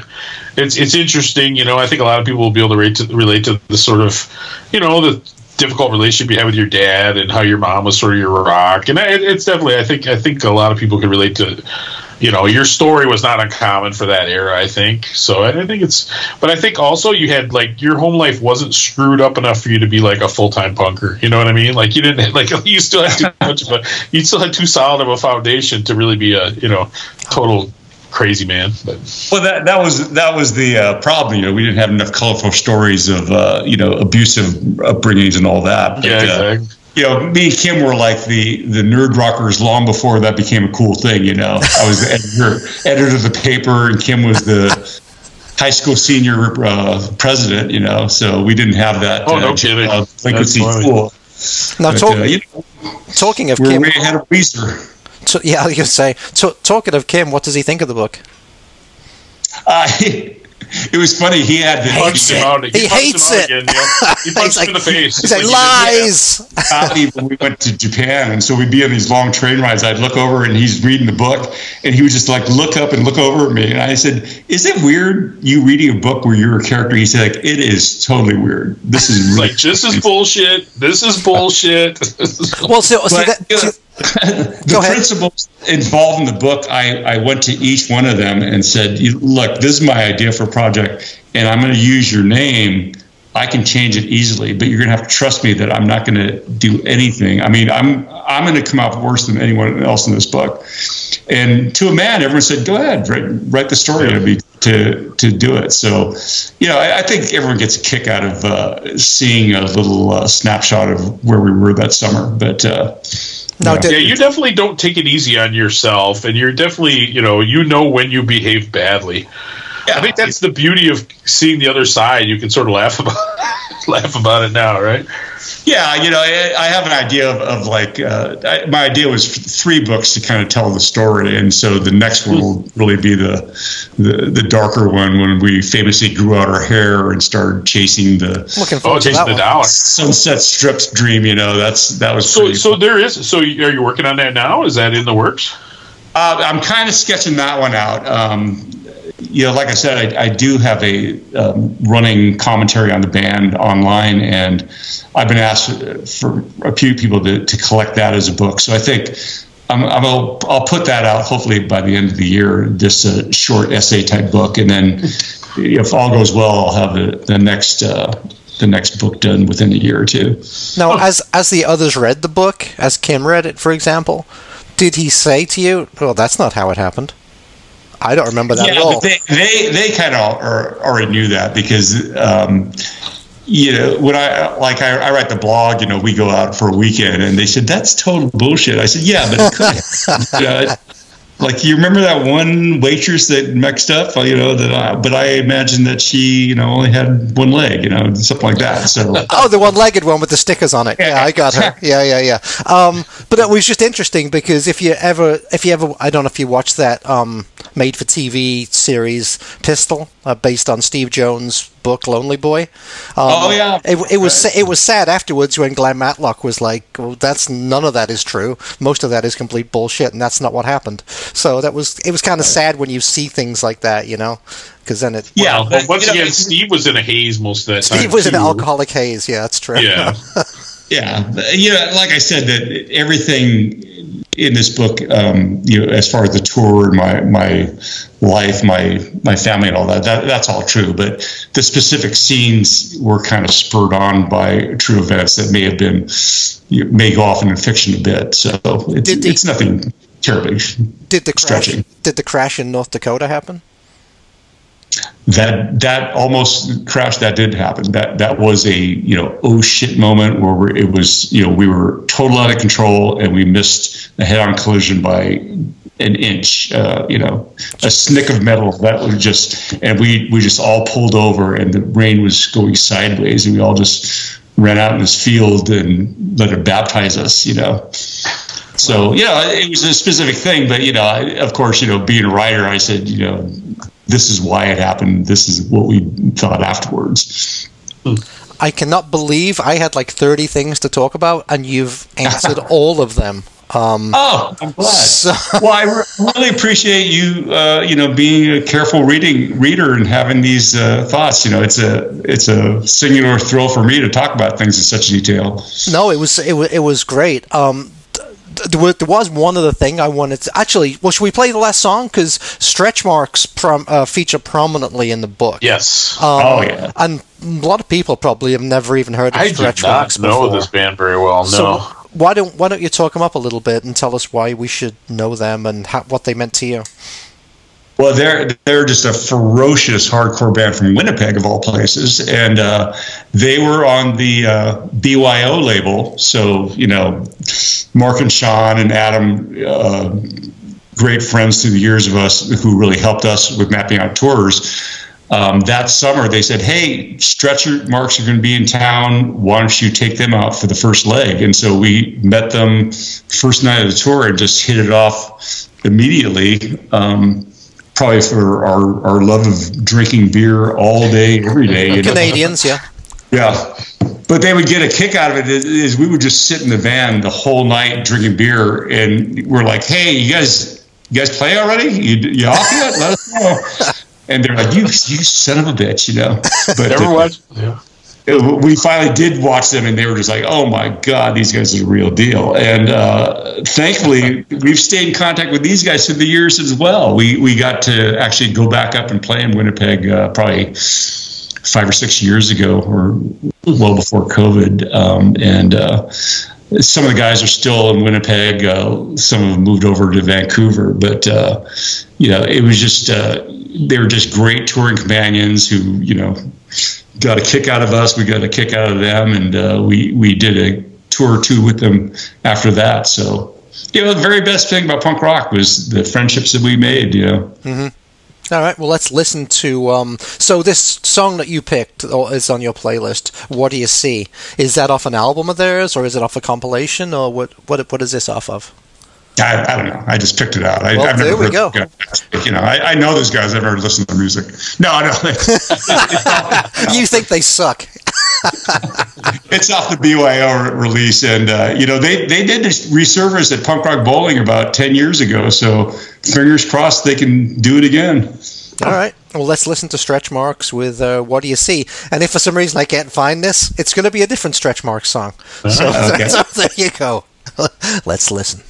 it's interesting. I think a lot of people will be able to relate to the sort of the difficult relationship you had with your dad and how your mom was sort of your rock, and it's definitely I think a lot of people can relate to your story was not uncommon for that era, I think. So I think but I think also you had like your home life wasn't screwed up enough for you to be like a full-time punker, you know what I mean? Like you didn't you still had you still had too solid of a foundation to really be a total crazy man. But well, that was the problem. We didn't have enough colorful stories of abusive upbringings and all that. But, exactly. Me and Kim were like the nerd rockers long before that became a cool thing. I was the editor of the paper, and Kim was the high school senior president. So we didn't have that. No kidding. Frequency cool. Now, talking of we're Kim, way ahead of Weezer. I was going to say, talking of Kim, what does he think of the book? It was funny. He had the he hates it. He punched him in the face. He's like, lies. When we went to Japan, and so we'd be on these long train rides. I'd look over, and he's reading the book, and he would just like look up and look over at me. And I said, "Is it weird you reading a book where you're a character?" He said, "Like it is totally weird. This is really this is bullshit. This is bullshit." Well, the principles involved in the book, I went to each one of them and said, "Look, this is my idea for a project, and I'm going to use your name I can change it easily, but you're going to have to trust me that I'm not going to do anything. I mean, I'm going to come out worse than anyone else in this book. And to a man, everyone said, "Go ahead, write the story to do it." So, I think everyone gets a kick out of seeing a little snapshot of where we were that summer. But you definitely don't take it easy on yourself, and you're definitely, when you behave badly. Yeah, I think that's the beauty of seeing the other side. You can sort of laugh about it now, right? Yeah, I have an idea of like my idea was 3 books to kind of tell the story, and so the next one will really be the darker one when we famously grew out our hair and started chasing the dollar Sunset Strips dream. That was so there is. So are you working on that now? Is that in the works? I'm kind of sketching that one out. Like I said, I do have a running commentary on the band online, and I've been asked for a few people to collect that as a book. So I think I'll put that out hopefully by the end of the year, this short essay type book, and then if all goes well, I'll have the next book done within a year or two. Now, as the others read the book, as Kim read it, for example, did he say to you, "Well, that's not how it happened"? I don't remember that at all. But they kind of already knew that because, when I write the blog, we go out for a weekend, and they said, "That's total bullshit." I said, "Yeah, but it could." Like, you remember that one waitress that mixed up, but I imagine that she, only had one leg, something like that. So. The one-legged one with the stickers on it. Yeah, I got her. Yeah. But it was just interesting because if you ever, I don't know if you watched that made-for-TV series Pistol, based on Steve Jones' book Lonely Boy. It was sad afterwards when Glenn Matlock was like, "Well, none of that is true. Most of that is complete bullshit, and that's not what happened." So it was kind of sad when you see things like that, because then it. Yeah, but once again, Steve was in a haze most of that time. Steve was in an alcoholic haze. Yeah, that's true. Yeah. Yeah, like I said, that everything in this book, as far as the tour, my life, my family, and all that's all true. But the specific scenes were kind of spurred on by true events that may go off in fiction a bit. So it's nothing terribly stretching. Did the crash in North Dakota happen? That almost crashed. That did happen. That was a oh shit moment where it was we were total out of control, and we missed a head-on collision by an inch. A snick of metal that was just, and we just all pulled over, and the rain was going sideways, and we all just ran out in this field and let it baptize us. So it was a specific thing, but of course, being a writer, I said this is why it happened. This is what we thought afterwards. I cannot believe I had like 30 things to talk about, and you've answered all of them. I'm glad. Well, I really appreciate you, being a careful reader and having these thoughts. It's a singular thrill for me to talk about things in such detail. No, it was great. There was one other thing I wanted to... Actually, should we play the last song? Because stretch marks feature prominently in the book. Yes. Yeah. And a lot of people probably have never even heard of stretch marks before. I do not know this band very well, no. So why don't you talk them up a little bit and tell us why we should know them and what they meant to you? Well, they're just a ferocious hardcore band from Winnipeg, of all places, and they were on the BYO label. So Mark and Sean and Adam, great friends through the years of us, who really helped us with mapping out tours. That summer, they said, "Hey, stretch marks are going to be in town. Why don't you take them out for the first leg?" And so we met them first night of the tour and just hit it off immediately. Probably for our love of drinking beer all day, every day. Canadians, yeah. Yeah. But they would get a kick out of it is we would just sit in the van the whole night drinking beer, and we're like, "Hey, you guys play already? You off yet? Let us know." And they're like, you son of a bitch, But we finally did watch them, and they were just like, "Oh my God, these guys are the real deal." And thankfully, we've stayed in contact with these guys through the years as well. We got to actually go back up and play in Winnipeg probably 5 or 6 years ago, or well before COVID, some of the guys are still in Winnipeg. Some of them moved over to Vancouver, but it was just they were just great touring companions who got a kick out of us. We got a kick out of them, and we did a tour or two with them after that. So the very best thing about punk rock was the friendships that we made. Mm-hmm. All right, well, let's listen to... so this song that you picked is on your playlist, What Do You See? Is that off an album of theirs, or is it off a compilation, or what is this off of? I don't know. I just picked it out. Well, there we go. I know those guys. I've never listened to their music. No. You think they suck. It's off the BYO release, and they did this resurface at Punk Rock Bowling about 10 years ago, so fingers crossed they can do it again. All right. Well, let's listen to Stretch Marks with What Do You See? And if for some reason I can't find this, it's going to be a different Stretch Marks song. So, okay. So there you go. Let's listen.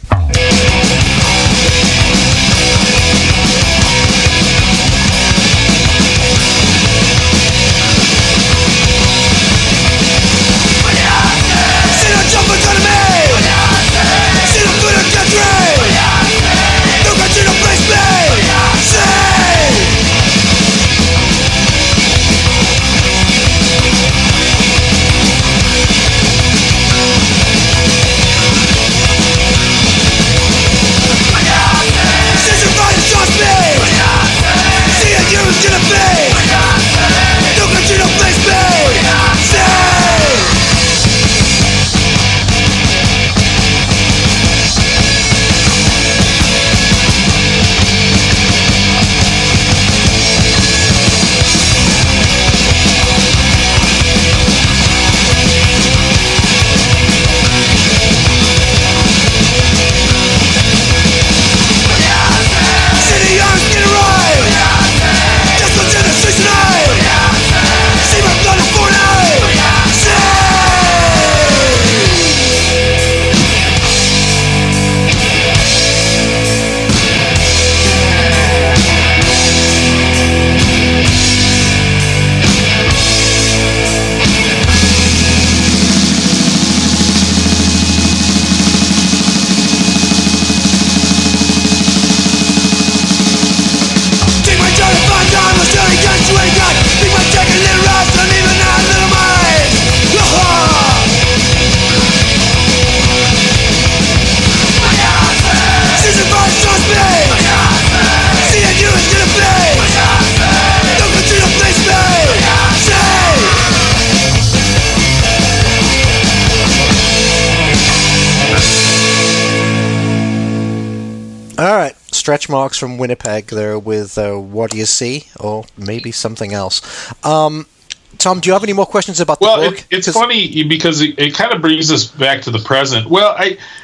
Stretch Marks from Winnipeg there with What Do You See? Or maybe something else. Tom, do you have any more questions about the book? Well, it's funny because it kind of brings us back to the present. Well,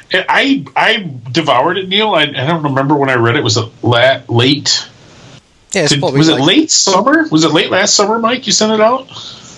I devoured it, Neil. I don't remember when I read it. Was it late? Yeah, was it late summer? Was it late last summer, Mike? You sent it out?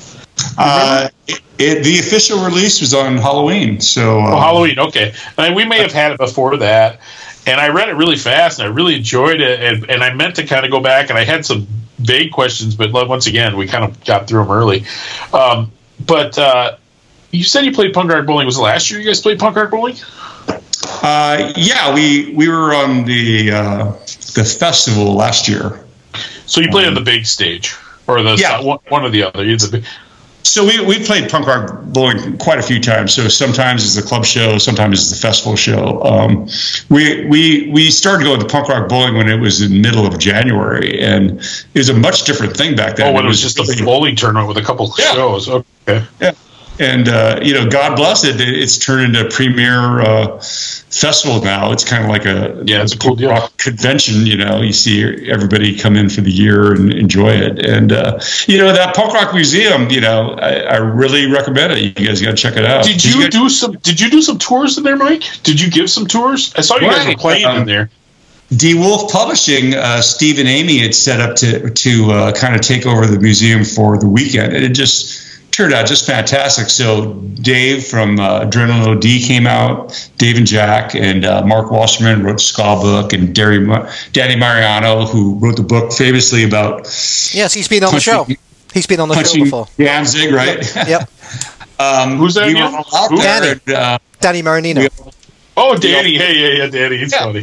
The official release was on Halloween. So Halloween, okay. I mean, we may have had it before that. And I read it really fast, and I really enjoyed it. And I meant to kind of go back, and I had some vague questions, but once again, we kind of got through them early. But you said you played Punk Rock Bowling. Was it last year you guys played Punk Rock Bowling? Yeah, we were on the festival last year. So you played on the big stage, or one or the other. So we played Punk Rock Bowling quite a few times. So sometimes it's the club show, sometimes it's the festival show. We started going to Punk Rock Bowling when it was in the middle of January, and it was a much different thing back then. Oh, when it was just a bowling tournament with a couple of shows. Okay. Yeah. And, God bless it, it's turned into a premier festival now. It's kind of like it's a cool rock convention, You see everybody come in for the year and enjoy it. And, that Punk Rock Museum, I really recommend it. You guys got to check it out. Did you do some tours in there, Mike? Did you give some tours? I saw you guys were playing in there. DeWolf Publishing, Steve and Amy had set up to kind of take over the museum for the weekend. And it just turned out just fantastic. So Dave from Adrenaline OD came out, Dave and Jack, and Mark Wasserman wrote the ska book, and Danny Mariano, who wrote the book famously about... Yes, he's been on the show. He's been on the show punching before. Danzig, right? Yep. Who's that We were again? all out there. And, Danny Marinino. Oh, Danny. Hey, yeah, Danny. He's funny.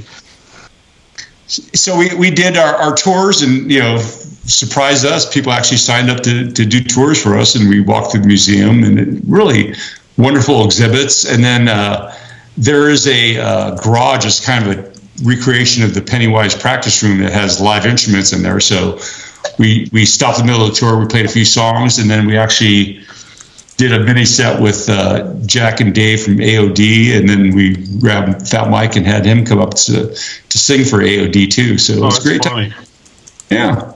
so we did our tours, and surprised us. People actually signed up to do tours for us, and we walked through the museum, and it really wonderful exhibits. And then there is a garage. It's kind of a recreation of the Pennywise practice room that has live instruments in there. So we stopped in the middle of the tour. We played a few songs, and then we actually did a mini set with Jack and Dave from AOD, and then we grabbed Fat Mike and had him come up to sing for AOD too. So it was great. Funny. Yeah.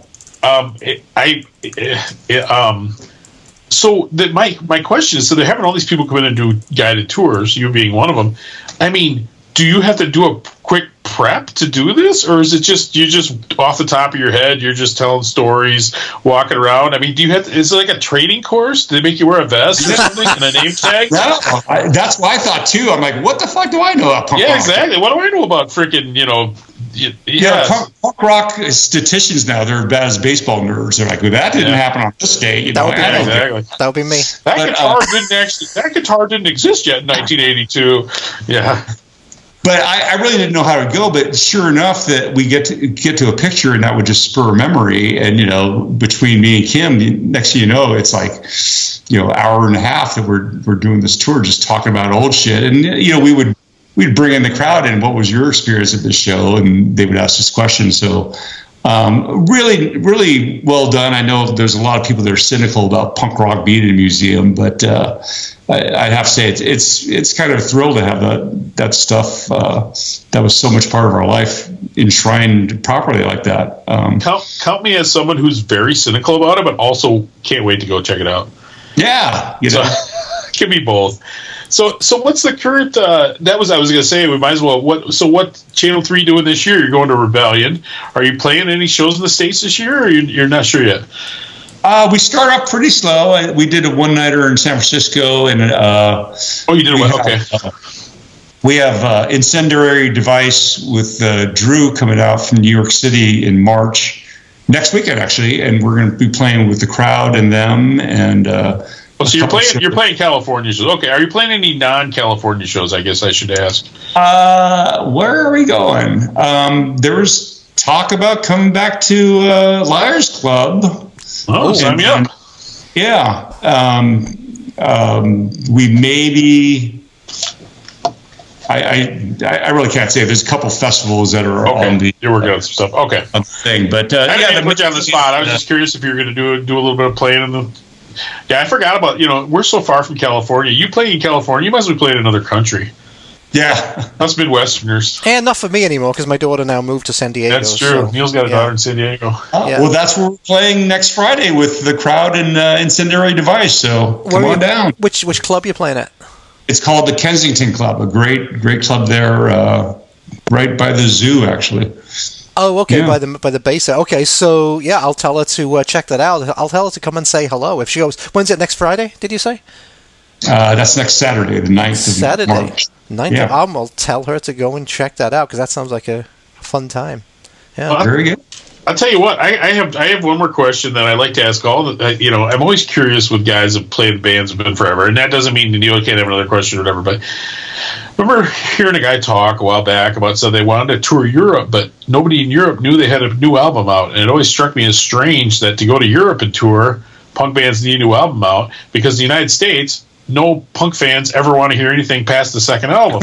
So my question is, so they're having all these people come in and do guided tours, you being one of them. I mean, do you have to do a quick prep to do this, or is it just you just off the top of your head, you're just telling stories, walking around? I mean, is it like a training course? Do they make you wear a vest or something and a name tag? That's what I thought too. I'm like, what the fuck do I know about punk rock? Yeah, exactly. What do I know about freaking, punk rock statisticians now, they're as bad as baseball nerds. They're like, well, that didn't happen on this day. That would be me. Exactly. That would be me. That guitar didn't exist yet in 1982. Yeah. But I really didn't know how to go. But sure enough, that we get to a picture, and that would just spur a memory. And between me and Kim, next thing you know, it's like hour and a half that we're doing this tour, just talking about old shit. And we'd bring in the crowd, and what was your experience at this show? And they would ask us questions. So really, really well done. I know there's a lot of people that are cynical about punk rock being in a museum, but I'd have to say it's kind of a thrill to have that stuff that was so much part of our life enshrined properly like that. Count me as someone who's very cynical about it, but also can't wait to go check it out. Yeah, So, it can be both. So what's the current? I was going to say, we might as well. What Channel 3 doing this year? You're going to Rebellion. Are you playing any shows in the States this year, or you're not sure yet? We start off pretty slow. We did a one-nighter in San Francisco, and you did one. Okay. We have Incendiary Device with Drew coming out from New York City in March next weekend, actually, and we're going to be playing with the crowd and them and. So you're playing California shows. Okay, are you playing any non-California shows? I guess I should ask. Where are we going? There was talk about coming back to Liars Club. Oh, sign me up. Yeah. We maybe. I really can't say. There's a couple festivals that are on the. You're working on some stuff. Okay. Thing, but I didn't put you on the spot. I was just curious if you were going to do a little bit of playing in the. Yeah, I forgot about, we're so far from California. You play in California, you must be playing in another country. Yeah. Us Midwesterners. And not for me anymore, because my daughter now moved to San Diego. That's true. So, Neil's got a daughter in San Diego. Well, that's where we're playing next Friday with the crowd in Incendiary Device, so come on down. Which club are you playing at? It's called the Kensington Club, a great club there, right by the zoo, actually. Oh, okay, yeah. by the base. Okay, so yeah, I'll tell her to check that out. I'll tell her to come and say hello if she goes. When's it? Next Friday? Did you say? That's next Saturday, the 9th of March. 9th. Yeah. I'll tell her to go and check that out because that sounds like a fun time. Yeah, well, very good. I'll tell you what. I have one more question that I like to ask all the. I'm always curious with guys that played in bands have been forever, and that doesn't mean Neil can't have another question or whatever. But I remember hearing a guy talk a while back about so they wanted to tour Europe, but nobody in Europe knew they had a new album out, and it always struck me as strange that to go to Europe and tour, punk bands need a new album out because the United States, no punk fans ever want to hear anything past the second album.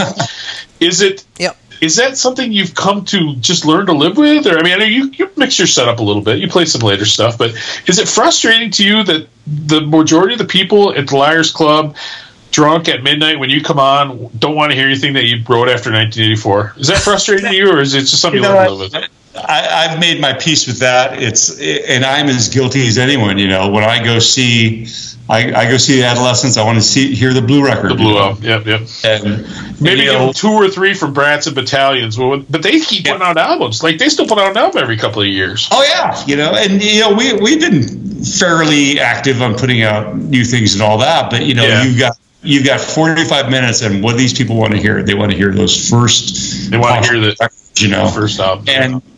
Is it? Yep. Is that something you've come to just learn to live with? Or, I mean, you mix your setup a little bit. You play some later stuff. But is it frustrating to you that the majority of the people at the Liars Club, drunk at midnight when you come on, don't want to hear anything that you wrote after 1984? Is that frustrating to you, or is it just something you learn to live with? I've made my peace with that. And I'm as guilty as anyone. When I go see... I go see the Adolescents. I want to hear the Blue record. The Blue album, yep. And maybe give them 2 or 3 from Brats and Battalions, but they keep putting out albums. Like they still put out an album every couple of years. Oh yeah, and we've been fairly active on putting out new things and all that. But you've got 45 minutes, and what these people want to hear, they want to hear those first. They want to hear the first album, and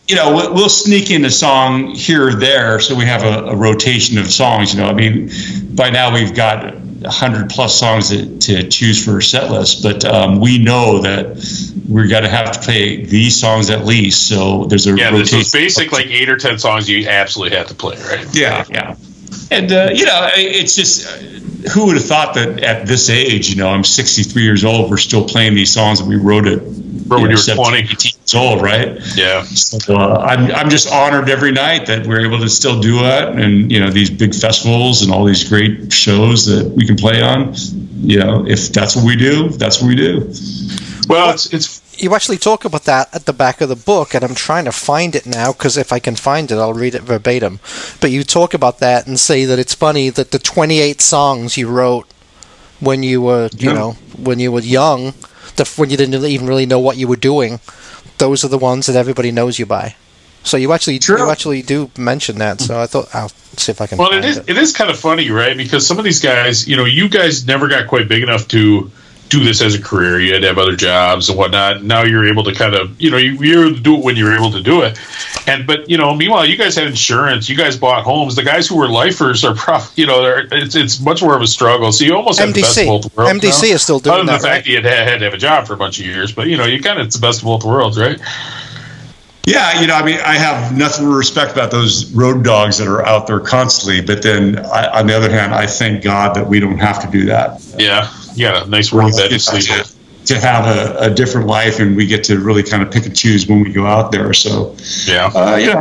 we'll sneak in a song here or there, so we have a rotation of songs. I mean, by now we've got 100+ songs to choose for a set list, but we know that we're got to have to play these songs at least. So there's a rotation. There's basic like 8 or 10 songs you absolutely have to play, right? Yeah. And it's just who would have thought that at this age, I'm 63 years old, we're still playing these songs that we wrote when you were 20, 18 years old, right? Yeah. So I'm just honored every night that we're able to still do it, and these big festivals and all these great shows that we can play on. If that's what we do, that's what we do. Well, it's. You actually talk about that at the back of the book, and I'm trying to find it now, because if I can find it, I'll read it verbatim. But you talk about that and say that it's funny that the 28 songs you wrote when you were, when you were young, when you didn't even really know what you were doing, those are the ones that everybody knows you by. So you actually do mention that. So I thought I'll see if I can. Well, it is kind of funny, right? Because some of these guys, you guys never got quite big enough to do this as a career. You had to have other jobs and whatnot. Now you're able to kind of, you're able to do it when you're able to do it. But meanwhile, you guys had insurance. You guys bought homes. The guys who were lifers are probably, it's much more of a struggle. So you almost have the best of both worlds. MDC is still doing that. Other than the fact right? that you had to have a job for a bunch of years, but it's the best of both worlds, right? Yeah, I have nothing to respect about those road dogs that are out there constantly. But then, on the other hand, I thank God that we don't have to do that. Yeah, you got a nice warm bed to sleep in. To have a different life, and we get to really kind of pick and choose when we go out there. So, yeah.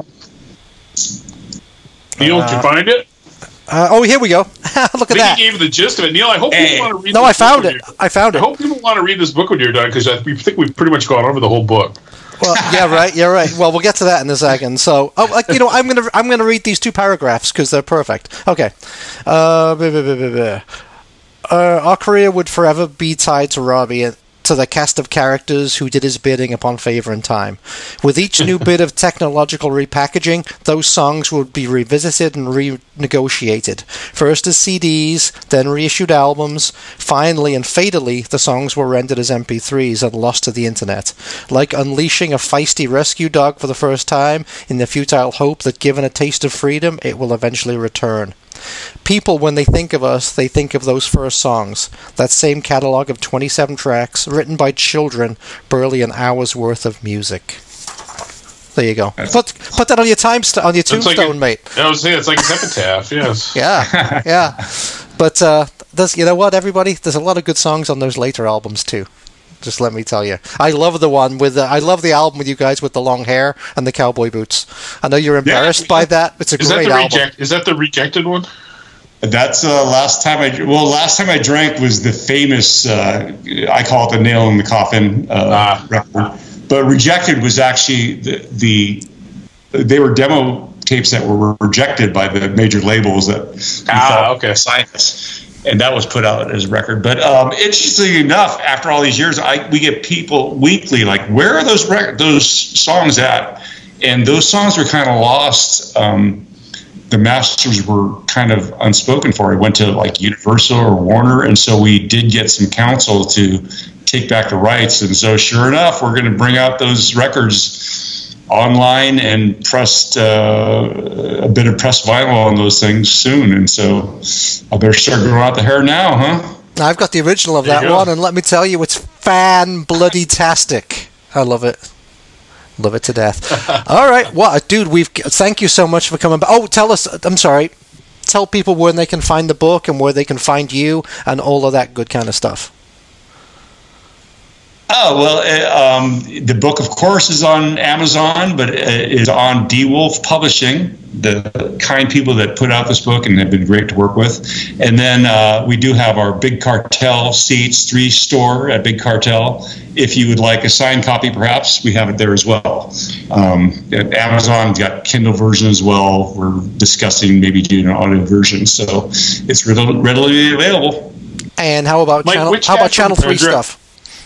Neil, did you find it? Here we go. Look at that. He gave the gist of it. Neil, I hope people want to read this book. No, I found it. I hope people want to read this book when you're done, because we think we've pretty much gone over the whole book. Well, yeah, right. You're right. Well, we'll get to that in a second. So, I'm gonna read these 2 paragraphs because they're perfect. Okay. Our career would forever be tied to Robbie, to the cast of characters who did his bidding upon favor and time. With each new bit of technological repackaging, those songs would be revisited and renegotiated. First as CDs, then reissued albums. Finally and fatally, the songs were rendered as MP3s and lost to the internet. Like unleashing a feisty rescue dog for the first time, in the futile hope that given a taste of freedom, it will eventually return. People, when they think of us, they think of those first songs. That same catalog of 27 tracks, written by children, barely an hour's worth of music. There you go. Put that on your tombstone, mate. I was saying, it's like an epitaph, yes. Yeah. But you know what, everybody? There's a lot of good songs on those later albums, too. Just let me tell you. I love the one I love the album with you guys with the long hair and the cowboy boots. I know you're embarrassed by that. It's a great album. Is that the rejected one? That's last time I drank was the famous, I call it the nail in the coffin record. But Rejected was actually they were demo tapes that were rejected by the major labels that signed us. And that was put out as a record. But interestingly enough, after all these years, we get people weekly like, where are those songs at? And those songs were kind of lost. The masters were kind of unspoken for. It went to like Universal or Warner, and so we did get some counsel to take back the rights. And so, sure enough, we're going to bring out those records online and pressed a bit of pressed vinyl on those things soon. And so I better start growing out the hair now, huh? I've got the original of that one, and let me tell you, it's fan-bloody-tastic. I love it. Love it to death. All right. Well, dude, thank you so much for coming back. Oh, tell people where they can find the book and where they can find you and all of that good kind of stuff. Oh, well, the book, of course, is on Amazon, but is on DeWolf Publishing, the kind people that put out this book and have been great to work with. And then we do have our Big Cartel CH3 store at Big Cartel. If you would like a signed copy, perhaps, we have it there as well. Amazon's got Kindle version as well. We're discussing maybe doing an audio version, so it's readily available. And how about Channel 3 stuff?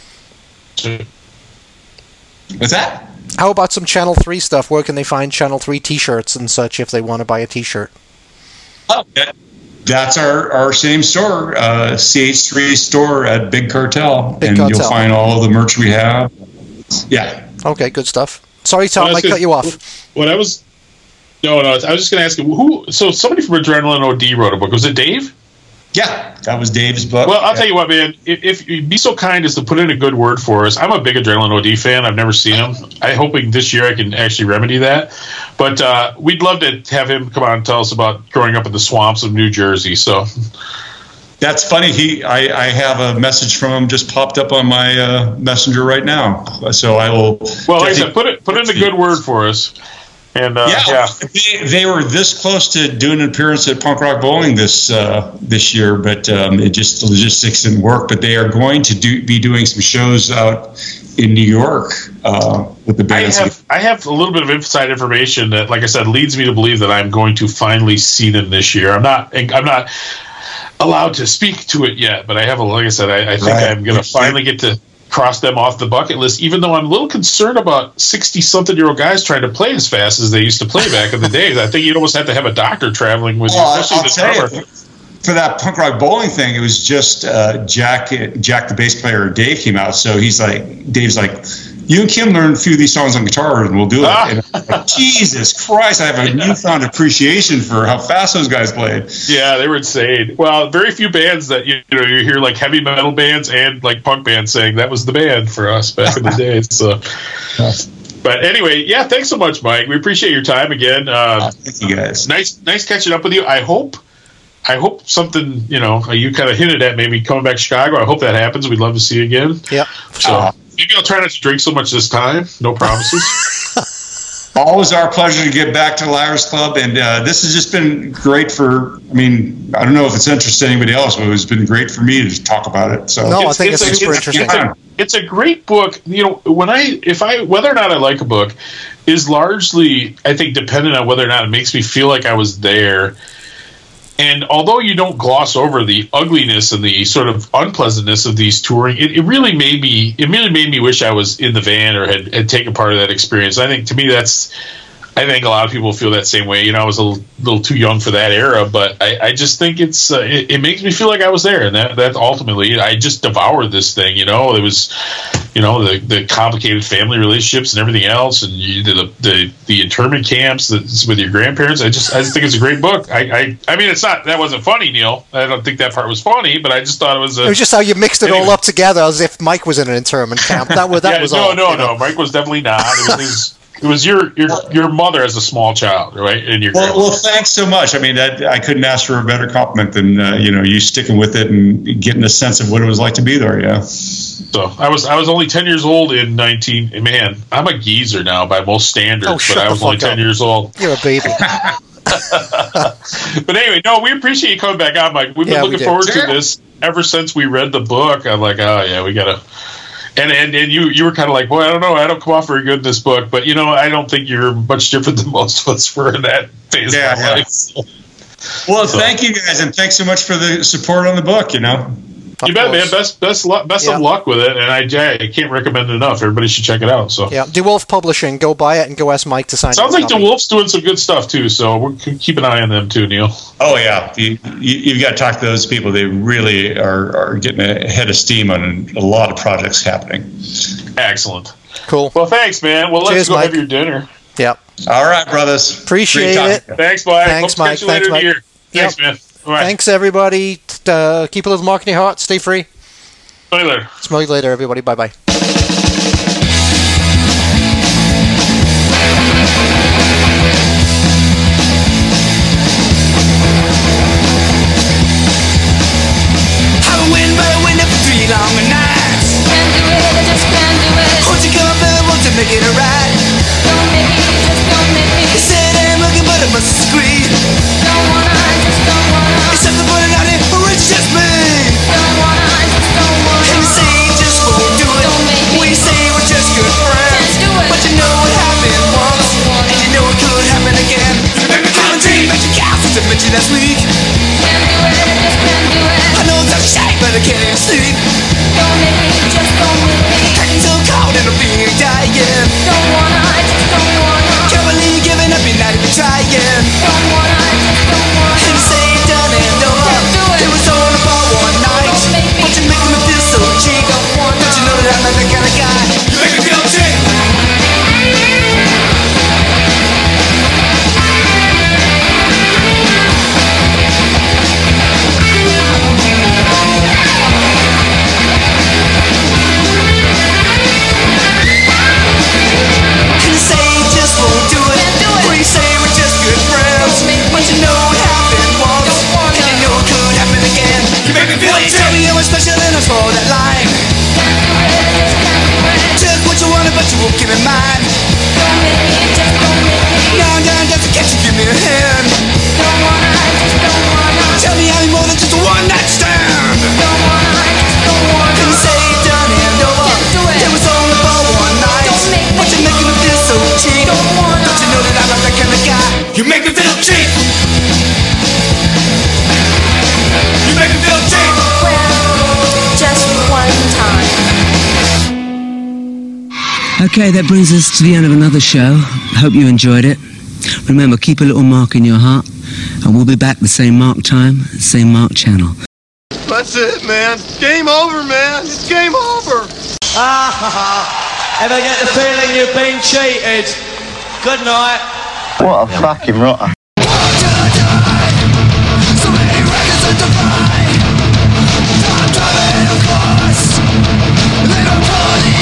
What's that? How about some Channel 3 stuff? Where can they find Channel 3 t-shirts and such if they want to buy a t-shirt? Oh, that's our same store, CH3 store at Big Cartel. You'll find all the merch we have. Yeah. Okay, good stuff. Sorry, Tom, I cut you off. When I was... No, I was just going to ask you, who... So somebody from Adrenaline OD wrote a book. Was it Dave? Yeah, that was Dave's book. Well, I'll tell you what, man. If you'd be so kind as to put in a good word for us, I'm a big Adrenaline OD fan. I've never seen him. I'm hoping this year I can actually remedy that. But we'd love to have him come on and tell us about growing up in the swamps of New Jersey. So that's funny. I have a message from him just popped up on my messenger right now. So I will. Well, like I said, put in a good word for us. And they were this close to doing an appearance at Punk Rock Bowling this year, but it just the logistics didn't work. But they are going to be doing some shows out in New York with the band. I have a little bit of inside information that, like I said, leads me to believe that I'm going to finally see them this year. I'm not allowed to speak to it yet, but I have like I said, I think I'm going to finally get to cross them off the bucket list, even though I'm a little concerned about 60-something-year-old guys trying to play as fast as they used to play back in the days. I think you'd almost have to have a doctor traveling with you, especially the drummer. For that Punk Rock Bowling thing, it was just Jack, the bass player, Dave came out. So Dave's like, you and Kim learn a few of these songs on guitar, and we'll do it. And I'm like, Jesus Christ, I have a newfound appreciation for how fast those guys played. Yeah, they were insane. Well, very few bands that you hear like heavy metal bands and like punk bands saying that was the band for us back in the days. So. But anyway, yeah, thanks so much, Mike. We appreciate your time again. Thank you, guys. Nice catching up with you. I hope something, you kind of hinted at maybe coming back to Chicago. I hope that happens. We'd love to see you again. Yeah. So maybe I'll try not to drink so much this time. No promises. Always our pleasure to get back to Liars Club. And this has just been great I don't know if it's interesting to anybody else, but it's been great for me to talk about it. So I think it's super interesting. It's a great book. Whether or not I like a book is largely, I think, dependent on whether or not it makes me feel like I was there. And although you don't gloss over the ugliness and the sort of unpleasantness of these touring, it really made me wish I was in the van or had taken part of that experience. I think to me I think a lot of people feel that same way. I was a little too young for that era, but I just think it makes me feel like I was there, and that ultimately I just devoured this thing. It was, the complicated family relationships and everything else, and the internment camps with your grandparents. I just think it's a great book. I mean, that wasn't funny, Neil. I don't think that part was funny, but I just thought it was. It was just how you mixed it all up together, as if Mike was in an internment camp. That was all. No, Mike was definitely not. It was your mother as a small child, right? And your well, thanks so much. I mean, I couldn't ask for a better compliment than you sticking with it and getting a sense of what it was like to be there. Yeah. So I was only 10 years old in 19. Man, I'm a geezer now by most standards, but I was only 10 years old. You're a baby. But anyway, no, we appreciate you coming back on, Mike. We've been looking forward to this ever since we read the book. I'm like, oh yeah, we gotta. And you were kind of like, well, I don't know, I don't come off very good in this book, but I don't think you're much different than most of us were in that phase of my life. So. Well, thank you guys, and thanks so much for the support on the book. You bet, man. Best of luck with it, and I can't recommend it enough. Everybody should check it out. So yeah, DeWolf Publishing, go buy it and go ask Mike to sign. Sounds like DeWolf's doing some good stuff too, so we'll keep an eye on them too, Neil. Oh yeah, you've got to talk to those people. They really are getting ahead of steam on a lot of projects happening. Excellent. Cool. Well, thanks, man. Well, let's go have your dinner. Yep. All right, brothers. Appreciate it. Thanks, Mike. Thanks, Mike. Thanks, Mike. Thanks, man. All right. Thanks, everybody. Keep a little mark in your heart. Stay free. Smell you later. Smell you later, everybody. Bye-bye. Longer nights. Can't do it, I just can't do it. Won't you come up and won't you make it alright? Don't make me, just don't make me. You said I'm looking, but I must disagree. Don't wanna, I just don't wanna. It's something put it out here, or it's just me. Don't wanna, I just don't wanna. And you say you just won't do it. Don't make me. We say we're just good friends. Can't do it. But you know what happened once, and you know it could happen again. You make me come and dream, but you can't since I met you last week. Can't do it, I just can't do it. I know it's a shame, but I can't even sleep. Don't make me, just don't make me. Getting so cold and I'm feeling dying. Don't wanna, I just don't wanna. Can't believe you're giving up, you're not even trying. Don't wanna, I just don't wanna. And say it's done and over. Can't do it. It was all about one night. Don't make me. But you're making me feel so cheap. Don't wanna. Don't you know that I'm not that kind of guy? You make me feel cheap. Okay, that brings us to the end of another show. Hope you enjoyed it. Remember, keep a little mark in your heart, and we'll be back the same mark time, same mark channel. That's it, man. Game over, man. It's game over. Ever get the feeling you've been cheated? Good night. What a fucking rotter. So many records that defy. Time traveling, of course. They don't call the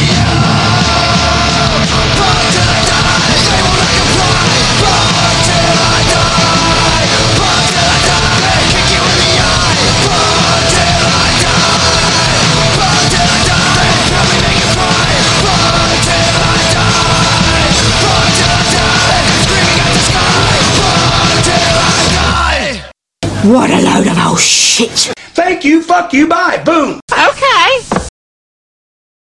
Fuck till I die. They won't let you fly. Fuck till I die. Fuck till I die. They kick you in the eye. Fuck till I die. Fuck till I die. They probably make you cry. Fuck till I die. Fuck till I die. Screaming at the sky. Fuck till I die. What a load of old shit. Thank you, fuck you, bye. Boom.